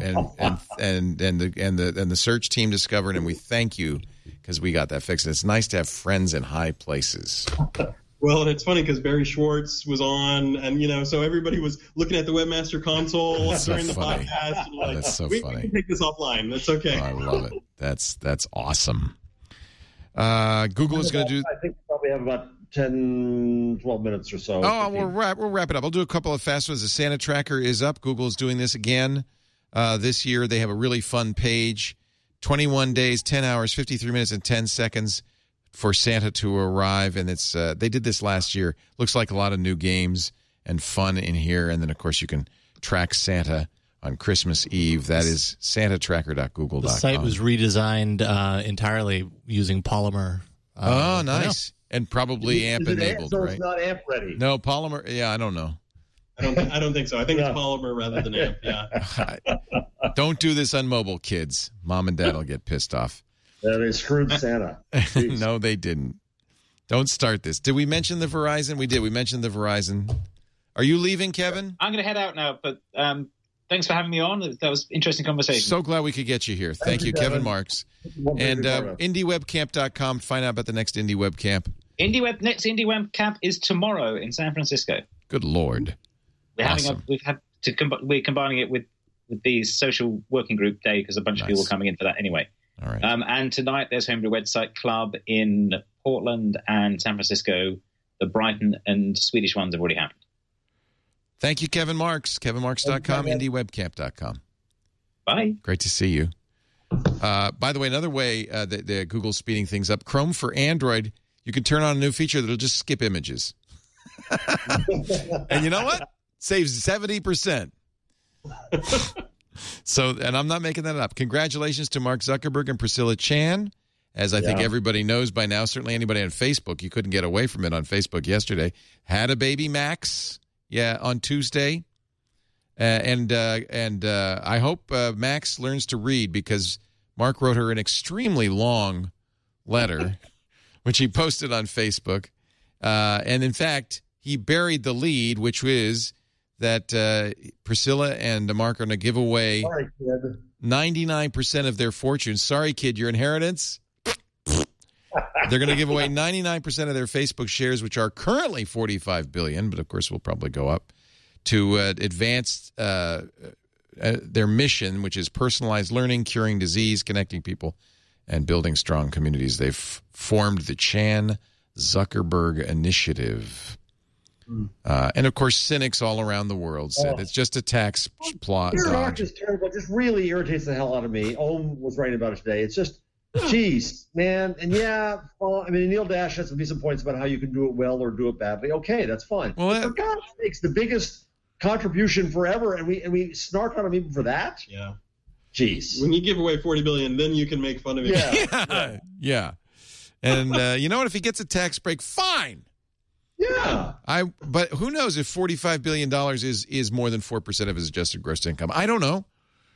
the search team discovered, and we thank you because we got that fixed. And it's nice to have friends in high places. Well, and it's funny because Barry Schwartz was on, and so everybody was looking at the Webmaster Console during the podcast. And that's so funny. We can take this offline. That's okay. Oh, I love it. That's awesome. Google is going to do. I think we probably have about 10, 12 minutes or so. Oh, we'll wrap it up. I'll do a couple of fast ones. The Santa Tracker is up. Google is doing this again this year. They have a really fun page. 21 days, 10 hours, 53 minutes, and 10 seconds for Santa to arrive. And it's they did this last year. Looks like a lot of new games and fun in here. And then, of course, you can track Santa on Christmas Eve. That is santatracker.google.com. The site was redesigned entirely using Polymer. Oh, nice. And probably AMP enabled, right? So it's not AMP ready. No, Polymer. Yeah, I don't know. I don't think so. I think it's Polymer rather than AMP. Yeah. Don't do this on mobile, kids. Mom and Dad will get pissed off. Yeah, they screwed Santa. No, they didn't. Don't start this. Did we mention the Verizon? We did. We mentioned the Verizon. Are you leaving, Kevin? I'm going to head out now, but thanks for having me on. That was an interesting conversation. So glad we could get you here. Thank you, Kevin Marks. And IndieWebCamp.com to find out about the next Indie Web Camp. Next Indie Web Camp is tomorrow in San Francisco. Good Lord. We're combining it with the social working group day because a bunch of people are coming in for that anyway. All right. And tonight there's Homebrew Website Club in Portland and San Francisco. The Brighton and Swedish ones have already happened. Thank you, Kevin Marks. KevinMarks.com, IndieWebCamp.com. Bye. Great to see you. By the way, another way that Google's speeding things up, Chrome for Android, you can turn on a new feature that'll just skip images. And you know what? Saves 70%. So, and I'm not making that up. Congratulations to Mark Zuckerberg and Priscilla Chan. As I think everybody knows by now, certainly anybody on Facebook, you couldn't get away from it on Facebook yesterday, had a baby Max, on Tuesday. And I hope Max learns to read, because Mark wrote her an extremely long letter, which he posted on Facebook. And in fact, he buried the lead, which is that Priscilla and Mark are going to give away 99% of their fortunes. Sorry, kid, your inheritance. They're going to give away 99% of their Facebook shares, which are currently $45 billion, but of course will probably go up, to advance their mission, which is personalized learning, curing disease, connecting people, and building strong communities. They've formed the Chan Zuckerberg Initiative. And, of course, cynics all around the world said it's just a tax plot. Dodge is terrible. It just really irritates the hell out of me. Ohm was writing about it today. It's just, geez, man. And, Neil Dash had some decent points about how you can do it well or do it badly. Okay, that's fine. Well, for God's sakes, the biggest contribution forever, and we snark on him even for that? Yeah. Jeez. When you give away $40 billion, then you can make fun of it. Yeah. And you know what? If he gets a tax break, fine. Yeah. But who knows if $45 billion is more than 4% of his adjusted gross income? I don't know.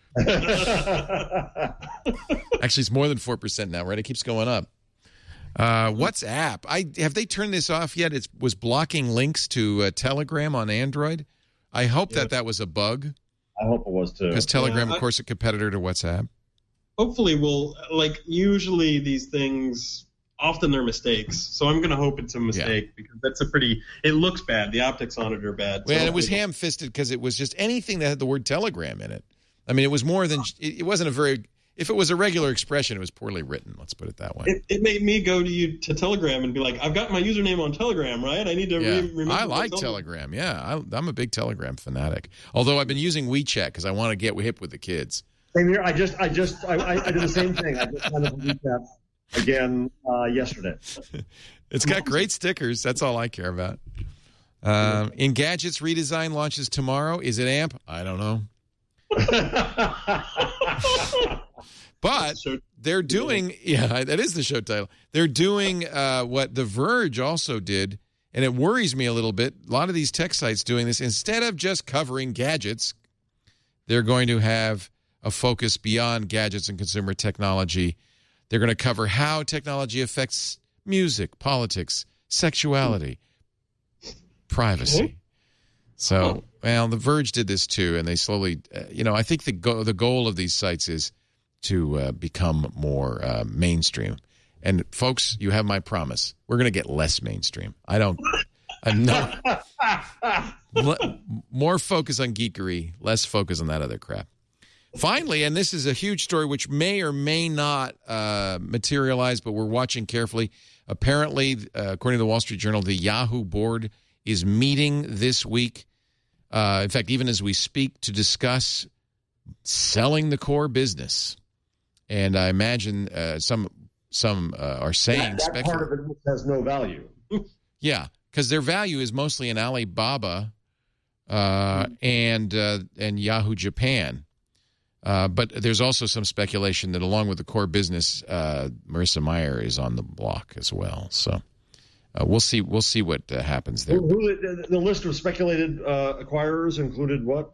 Actually, it's more than 4% now, right? It keeps going up. WhatsApp. Have they turned this off yet? It was blocking links to Telegram on Android. I hope that was a bug. I hope it was too. Because Telegram, of course, a competitor to WhatsApp. Hopefully usually these things, often they're mistakes. So I'm going to hope it's a mistake because that's it looks bad. The optics on it are bad. Well, so it was ham-fisted because it was just anything that had the word Telegram in it. I mean, it was more than, it wasn't if it was a regular expression, it was poorly written. Let's put it that way. It made me go to Telegram and be like, I've got my username on Telegram, right? I need to remember. I like Telegram. Yeah, I'm a big Telegram fanatic. Although I've been using WeChat because I want to get hip with the kids. Same here. I did the same thing. I just signed up for WeChat again yesterday. It's got great stickers. That's all I care about. Engadget's redesign launches tomorrow. Is it AMP? I don't know. But they're doing, that is the show title. They're doing what The Verge also did, and it worries me a little bit. A lot of these tech sites doing this. Instead of just covering gadgets, they're going to have a focus beyond gadgets and consumer technology. They're going to cover how technology affects music, politics, sexuality, privacy. So, The Verge did this too, and they slowly, I think the goal of these sites is to become more mainstream. And folks, you have my promise. We're going to get less mainstream. More focus on geekery, less focus on that other crap. Finally, and this is a huge story which may or may not materialize, but we're watching carefully. Apparently, according to the Wall Street Journal, the Yahoo board is meeting this week. In fact, even as we speak, to discuss selling the core business. And I imagine some are saying that part of it has no value. Yeah, because their value is mostly in Alibaba and Yahoo Japan. But there's also some speculation that along with the core business, Marissa Mayer is on the block as well. So we'll see. We'll see what happens there. The list of speculated acquirers included what?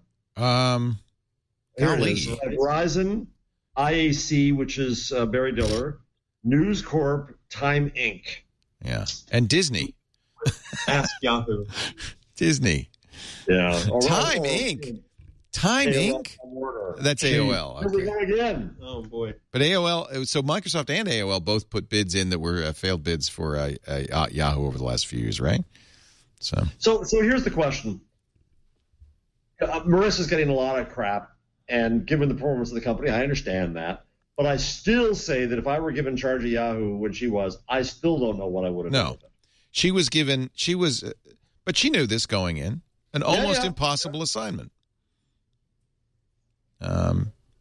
Verizon, IAC, which is Barry Diller, News Corp, Time Inc. Yeah, and Disney. Ask Yahoo. Disney. Yeah. Time Inc. Time Inc. That's AOL. Okay. Again. Oh boy. But AOL. So Microsoft and AOL both put bids in that were failed bids for Yahoo over the last few years, right? So here's the question. Marissa's getting a lot of crap, and given the performance of the company, I understand that. But I still say that if I were given charge of Yahoo when she was, I still don't know what I would have done with it. She was given. But she knew this going in. An almost impossible assignment.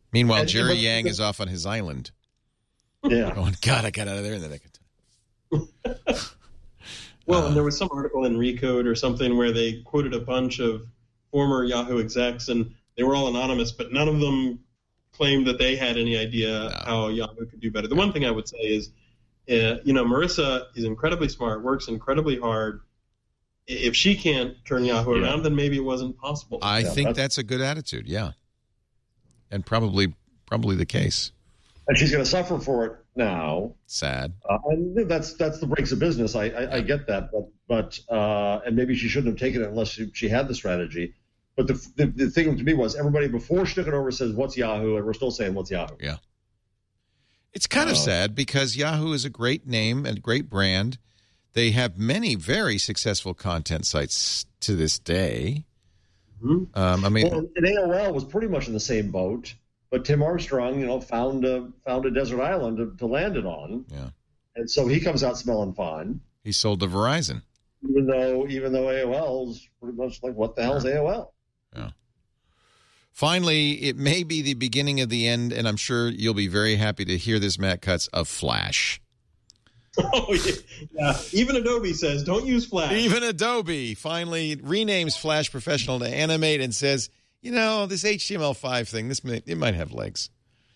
Meanwhile, Jerry Yang is off on his island. Yeah. Going, God, I got out of there in the nick of time. Well, and there was some article in Recode or something where they quoted a bunch of former Yahoo execs, and they were all anonymous, but none of them claimed that they had any idea how Yahoo could do better. The one thing I would say is, Marissa is incredibly smart, works incredibly hard. If she can't turn Yahoo around, then maybe it wasn't possible. I think that's a good attitude, yeah. And probably the case. And she's going to suffer for it now. Sad. And that's the breaks of business. I get that, but and maybe she shouldn't have taken it unless she had the strategy. But the thing to me was everybody before she took it over says, "What's Yahoo?" and we're still saying, "What's Yahoo?" Yeah. It's kind of sad because Yahoo is a great name and great brand. They have many very successful content sites to this day. Mm-hmm. And AOL was pretty much in the same boat. But Tim Armstrong, found a desert island to land it on. Yeah. And so he comes out smelling fine. He sold to Verizon. Even though AOL is pretty much like, what the hell is AOL? Yeah. Finally, it may be the beginning of the end, and I'm sure you'll be very happy to hear this, Matt Cutts, of Flash. Oh, yeah. Even Adobe says, don't use Flash. Even Adobe finally renames Flash Professional to Animate and says, this HTML5 thing, it might have legs.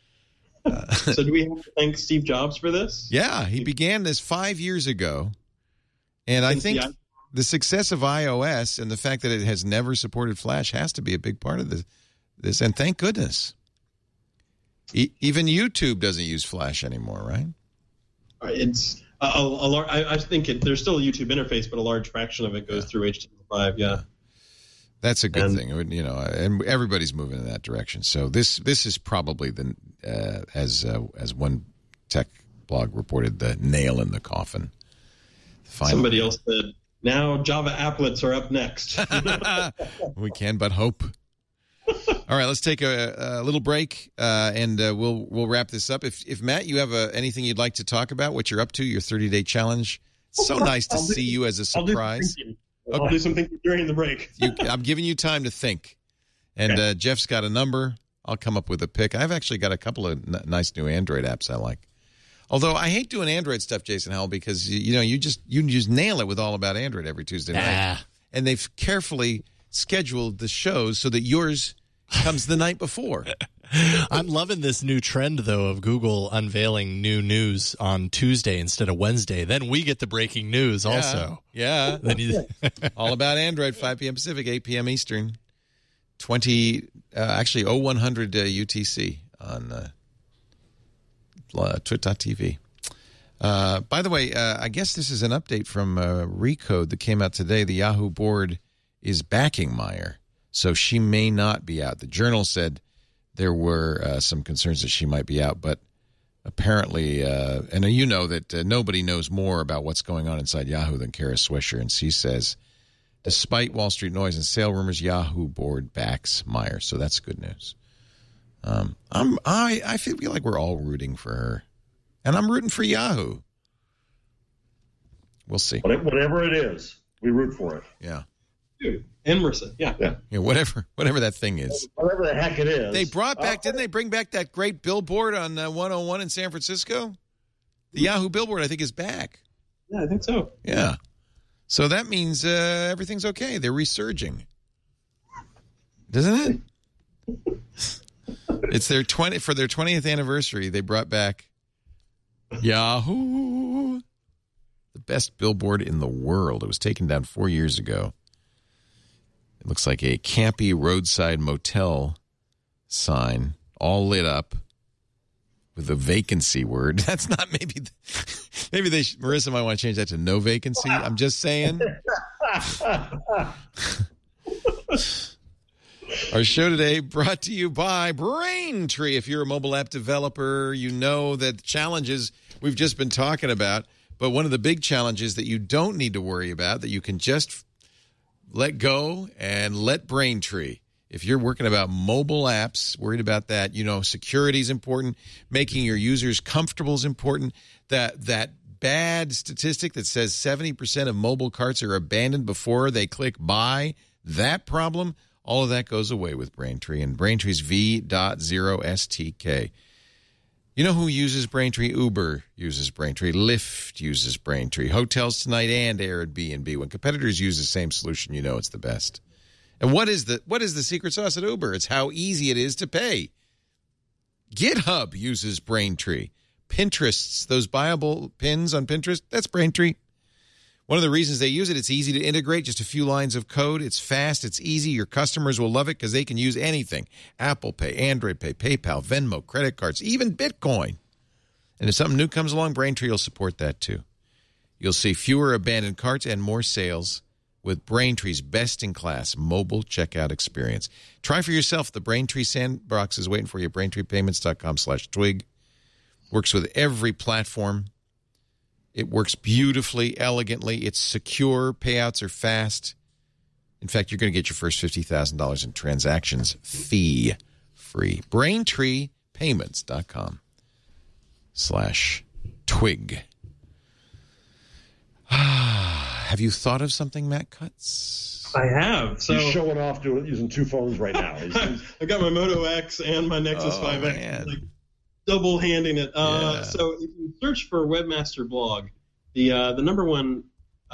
So do we have to thank Steve Jobs for this? Yeah, he began this 5 years ago. And I think the success of iOS and the fact that it has never supported Flash has to be a big part of this. And thank goodness. Even YouTube doesn't use Flash anymore, right? It's I think there's still a YouTube interface, but a large fraction of it goes through HTML5, yeah. That's a good thing, and everybody's moving in that direction. So this is probably as one tech blog reported, the nail in the coffin. Somebody else said, now Java applets are up next. We can but hope. All right, let's take a little break, and we'll wrap this up. If Matt, you have anything you'd like to talk about, what you're up to, your 30-day challenge. It's so nice to see you as a surprise. I'll do some thinking during the break. I'm giving you time to think. And Jeff's got a number. I'll come up with a pick. I've actually got a couple of nice new Android apps I like. Although I hate doing Android stuff, Jason Howell, because you just nail it with All About Android every Tuesday night. And they've carefully scheduled the shows so that yours comes the night before. I'm loving this new trend, though, of Google unveiling new news on Tuesday instead of Wednesday. Then we get the breaking news also. Yeah. All About Android, 5 p.m. Pacific, 8 p.m. Eastern, 0100 UTC on twit.tv. By the way, I guess this is an update from Recode that came out today. The Yahoo board is backing Meyer, so she may not be out. The Journal said there were some concerns that she might be out, but apparently, and you know that nobody knows more about what's going on inside Yahoo than Kara Swisher, and she says, despite Wall Street noise and sale rumors, Yahoo board backs Meyer, so that's good news. I feel like we're all rooting for her, and I'm rooting for Yahoo. We'll see. Whatever it is, we root for it. Yeah. Dude, and Marissa, yeah, whatever that thing is, whatever the heck it is. They brought back, didn't they bring back that great billboard on 101 in San Francisco? The Yahoo billboard, I think, is back. Yeah, I think so. Yeah, so that means everything's okay. They're resurging, doesn't it? It's their 20th anniversary. They brought back Yahoo, the best billboard in the world. It was taken down 4 years ago. It looks like a campy roadside motel sign, all lit up with a vacancy word. That's not maybe Marissa might want to change that to no vacancy. I'm just saying. Our show today brought to you by Braintree. If you're a mobile app developer, you know that the challenges we've just been talking about, but one of the big challenges that you don't need to worry about, that you can just let go and let Braintree. If you're working about mobile apps, worried about that, security is important. Making your users comfortable is important. That bad statistic that says 70% of mobile carts are abandoned before they click buy, that problem, All of that goes away with Braintree, and Braintree's V.0 STK. You know who uses Braintree? Uber uses Braintree. Lyft uses Braintree. Hotels Tonight and Airbnb. When competitors use the same solution, you know it's the best. And what is the secret sauce at Uber? It's how easy it is to pay. GitHub uses Braintree. Pinterest's, those buyable pins on Pinterest, that's Braintree. One of the reasons they use it, it's easy to integrate, just a few lines of code. It's fast, it's easy. Your customers will love it because they can use anything. Apple Pay, Android Pay, PayPal, Venmo, credit cards, even Bitcoin. And if something new comes along, Braintree will support that too. You'll see fewer abandoned carts and more sales with Braintree's best-in-class mobile checkout experience. Try for yourself. The Braintree Sandbox is waiting for you at BraintreePayments.com/twig. Works with every platform. It works beautifully, elegantly. It's secure. Payouts are fast. In fact, you're going to get your first $50,000 in transactions fee-free. BraintreePayments.com/twig. Have you thought of something, Matt Cutts? I have. So he's showing off using two phones right now. I've got my Moto X and my Nexus 5X. Like, double-handing it. So if you search for Webmaster Blog, the number one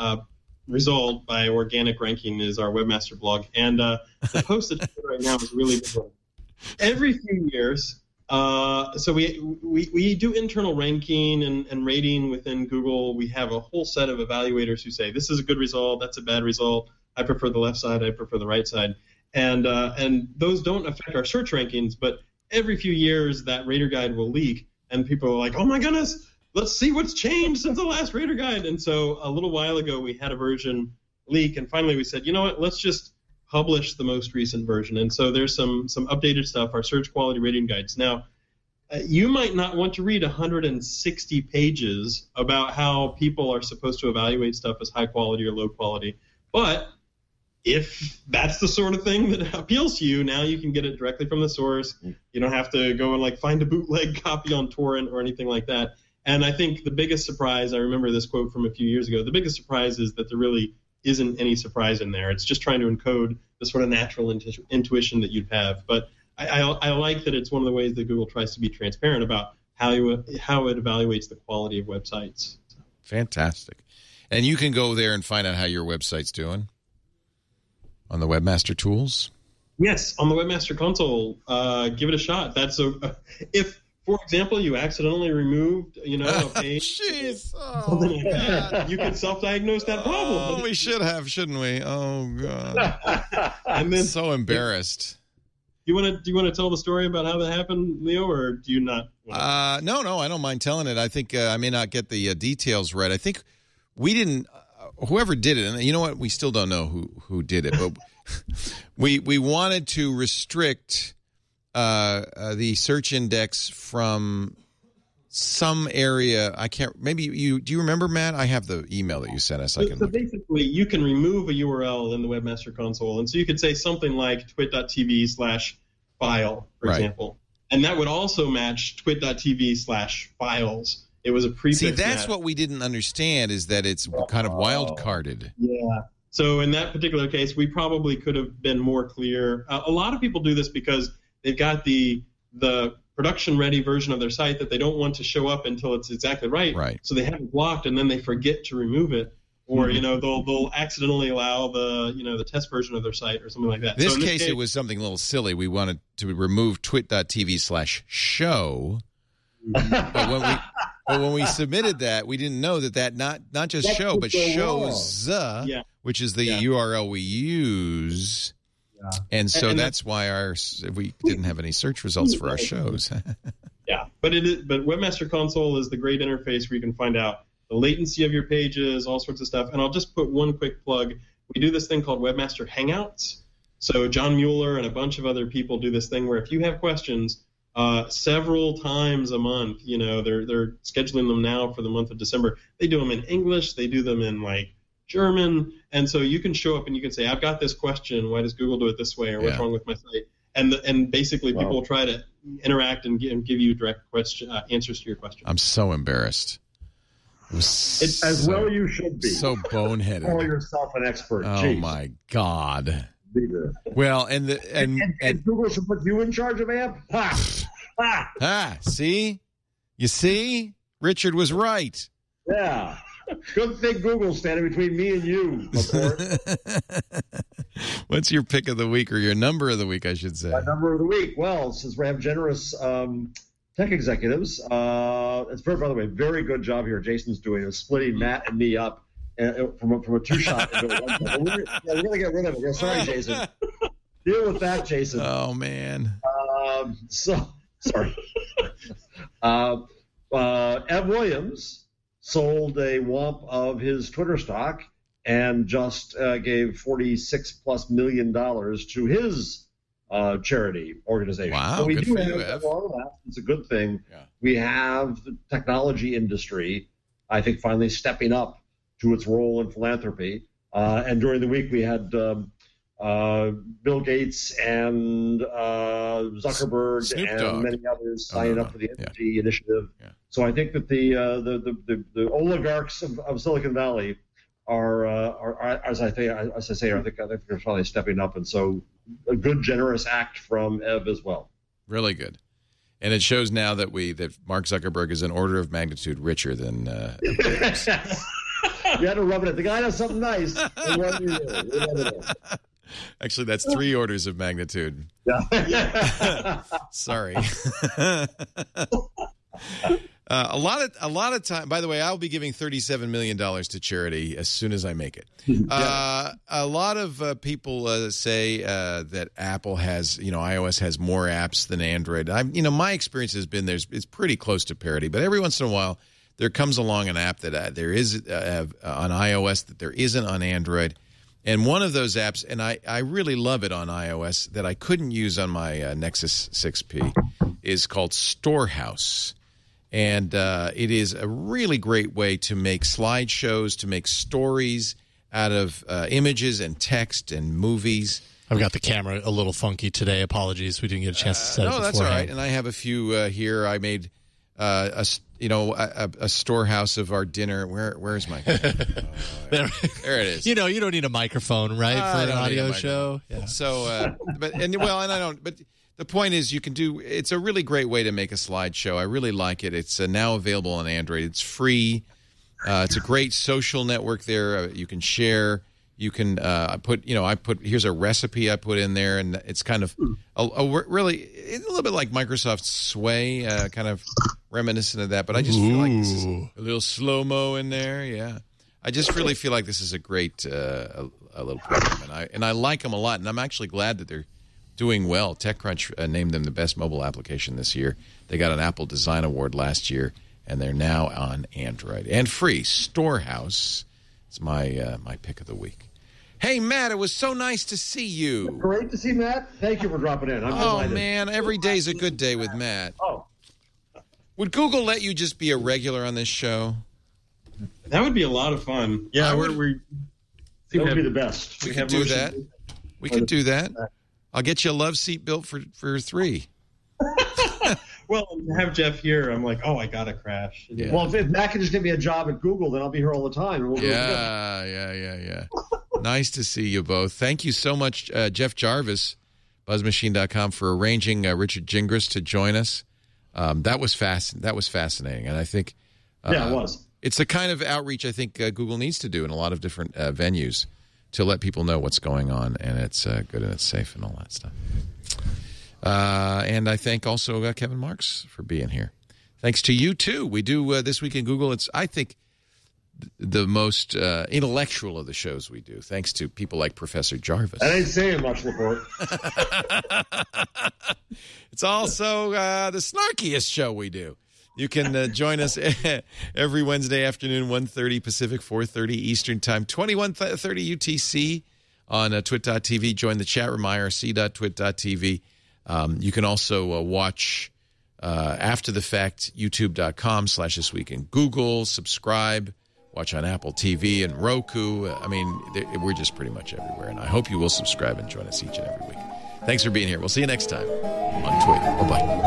result by organic ranking is our Webmaster Blog. And the post that's right now is really good. Every few years, so we do internal ranking and rating within Google. We have a whole set of evaluators who say, this is a good result, that's a bad result, I prefer the left side, I prefer the right side. And those don't affect our search rankings, but every few years, that Rater Guide will leak, and people are like, oh, my goodness, let's see what's changed since the last Rater Guide. And so a little while ago, we had a version leak, and finally we said, you know what, let's just publish the most recent version. And so there's some updated stuff, our search quality rating guides. Now, you might not want to read 160 pages about how people are supposed to evaluate stuff as high quality or low quality, but if that's the sort of thing that appeals to you, now you can get it directly from the source. You don't have to go and find a bootleg copy on torrent or anything like that. And I think the biggest surprise, I remember this quote from a few years ago, the biggest surprise is that there really isn't any surprise in there. It's just trying to encode the sort of natural intuition that you'd have. But I like that it's one of the ways that Google tries to be transparent about how it evaluates the quality of websites. Fantastic. And you can go there and find out how your website's doing. On the Webmaster Tools? Yes, on the Webmaster console. Give it a shot. That's if, for example, you accidentally removed, a page, something like that, you could self-diagnose that problem. Oh, we should have, shouldn't we? Oh God! And then, so embarrassed. Do you want to tell the story about how that happened, Leo, or do you not? No, I don't mind telling it. I think I may not get the details right. I think we didn't. Whoever did it, and you know what? We still don't know who did it, but we wanted to restrict the search index from some area. I can't. Maybe do you remember, Matt? I have the email that you sent us. So basically, you can remove a URL in the Webmaster console, and so you could say something like twit.tv/file, for example, and that would also match twit.tv/files. It was a prefix. See, that's what we didn't understand, is that it's kind of wild-carded. Yeah. So in that particular case, we probably could have been more clear. A lot of people do this because they've got the production-ready version of their site that they don't want to show up until it's exactly right. Right. So they have it blocked, and then they forget to remove it. Or, they'll accidentally allow the test version of their site or something like that. In this case, it was something a little silly. We wanted to remove twit.tv/show. But when we submitted that, we didn't know that not just show, but shows, which is the URL we use. Yeah. And so that's why we didn't have any search results for our shows. Yeah, but Webmaster Console is the great interface where you can find out the latency of your pages, all sorts of stuff. And I'll just put one quick plug. We do this thing called Webmaster Hangouts. So John Mueller and a bunch of other people do this thing where if you have questions several times a month, they're scheduling them now for the month of December. They do them in English. They do them in German. And so you can show up and you can say, I've got this question. Why does Google do it this way? Or what's wrong with my site? And basically people will try to interact and give you direct answers to your question. I'm so embarrassed. Well, you should be. So boneheaded. Call yourself an expert. Oh, Jeez. my God. Well, and Google should put you in charge of AMP. See? You see? Richard was right. Yeah. Good thing Google's standing between me and you, What's your pick of the week, or your number of the week, I should say? My number of the week. Well, since we have generous tech executives, it's by the way, very good job here Jason's doing of splitting Matt and me up from a two-shot into a one-shot. We're going to get rid of it. Sorry, Jason. Deal with that, Jason. Oh, man. Sorry. Ev Williams sold a whomp of his Twitter stock and just gave $46+ million to his charity organization. Wow, so we good do for have you, Ev. a lot of that. It's a good thing. Yeah. We have the technology industry, I think, finally stepping up to its role in philanthropy. And during the week, we had Bill Gates and Zuckerberg Snoop and Dogg. many others signing up for the Energy Initiative. Yeah. So I think that the oligarchs of Silicon Valley are as I think they're finally stepping up, and so a good generous act from Ev as well. Really good. And it shows now that Mark Zuckerberg is an order of magnitude richer than You had to rub it in. The guy does something nice. Actually, that's 3 orders of magnitude. Yeah. Sorry. A lot of time. By the way, I'll be giving $37 million to charity as soon as I make it. A lot of people say that Apple has, iOS has more apps than Android. My experience has been it's pretty close to parity, but every once in a while there comes along an app that there is on iOS that there isn't on Android. And one of those apps, and I really love it on iOS, that I couldn't use on my Nexus 6P, is called Storehouse. And it is a really great way to make slideshows, to make stories out of images and text and movies. I've got the camera a little funky today. Apologies. We didn't get a chance to set it beforehand. No, that's all right. And I have a few here. I made a storehouse of our dinner. Where's my there it is. You don't need a microphone, right, for an audio show. Yeah. So, but I don't. But the point is, it's a really great way to make a slideshow. I really like it. It's now available on Android. It's free. It's a great social network there. You can share. You can here's a recipe I put in there, and it's kind of really it's a little bit like Microsoft Sway, kind of reminiscent of that. But I just feel like this is a little slow-mo in there. Yeah, I just really feel like this is a great a little program, and I like them a lot. And I'm actually glad that they're doing well. TechCrunch named them the best mobile application this year. They got an Apple Design Award last year, and they're now on Android and free. Storehouse is my pick of the week. Hey, Matt, it was so nice to see you. Great to see Matt. Thank you for dropping in. I'm delighted. Man, every day's a good day with Matt. Oh. Would Google let you just be a regular on this show? That would be a lot of fun. Yeah, that would be the best. We could do that. We could do that. I'll get you a love seat built for 3. Well, to have Jeff here, I'm like, I gotta crash. Yeah. Well, if Matt can just give me a job at Google, then I'll be here all the time. And we'll Yeah. Nice to see you both. Thank you so much, Jeff Jarvis, BuzzMachine.com, for arranging Richard Gingras to join us. That was fascinating, and I think it was. It's the kind of outreach I think Google needs to do in a lot of different venues to let people know what's going on, and it's good and it's safe and all that stuff. And I thank also Kevin Marks for being here. Thanks to you, too. We do This Week in Google. It's, I think, the most intellectual of the shows we do, thanks to people like Professor Jarvis. I ain't saying much, LaPorte. It's also the snarkiest show we do. You can join us every Wednesday afternoon, 1:30 Pacific, 4:30 Eastern Time, 21:30 UTC on twit.tv. Join the chat room, irc.twit.tv. You can also watch after the fact, youtube.com/This Week in Google. Subscribe. Watch on Apple TV and Roku. I mean, we're just pretty much everywhere. And I hope you will subscribe and join us each and every week. Thanks for being here. We'll see you next time on Twit. Bye-bye.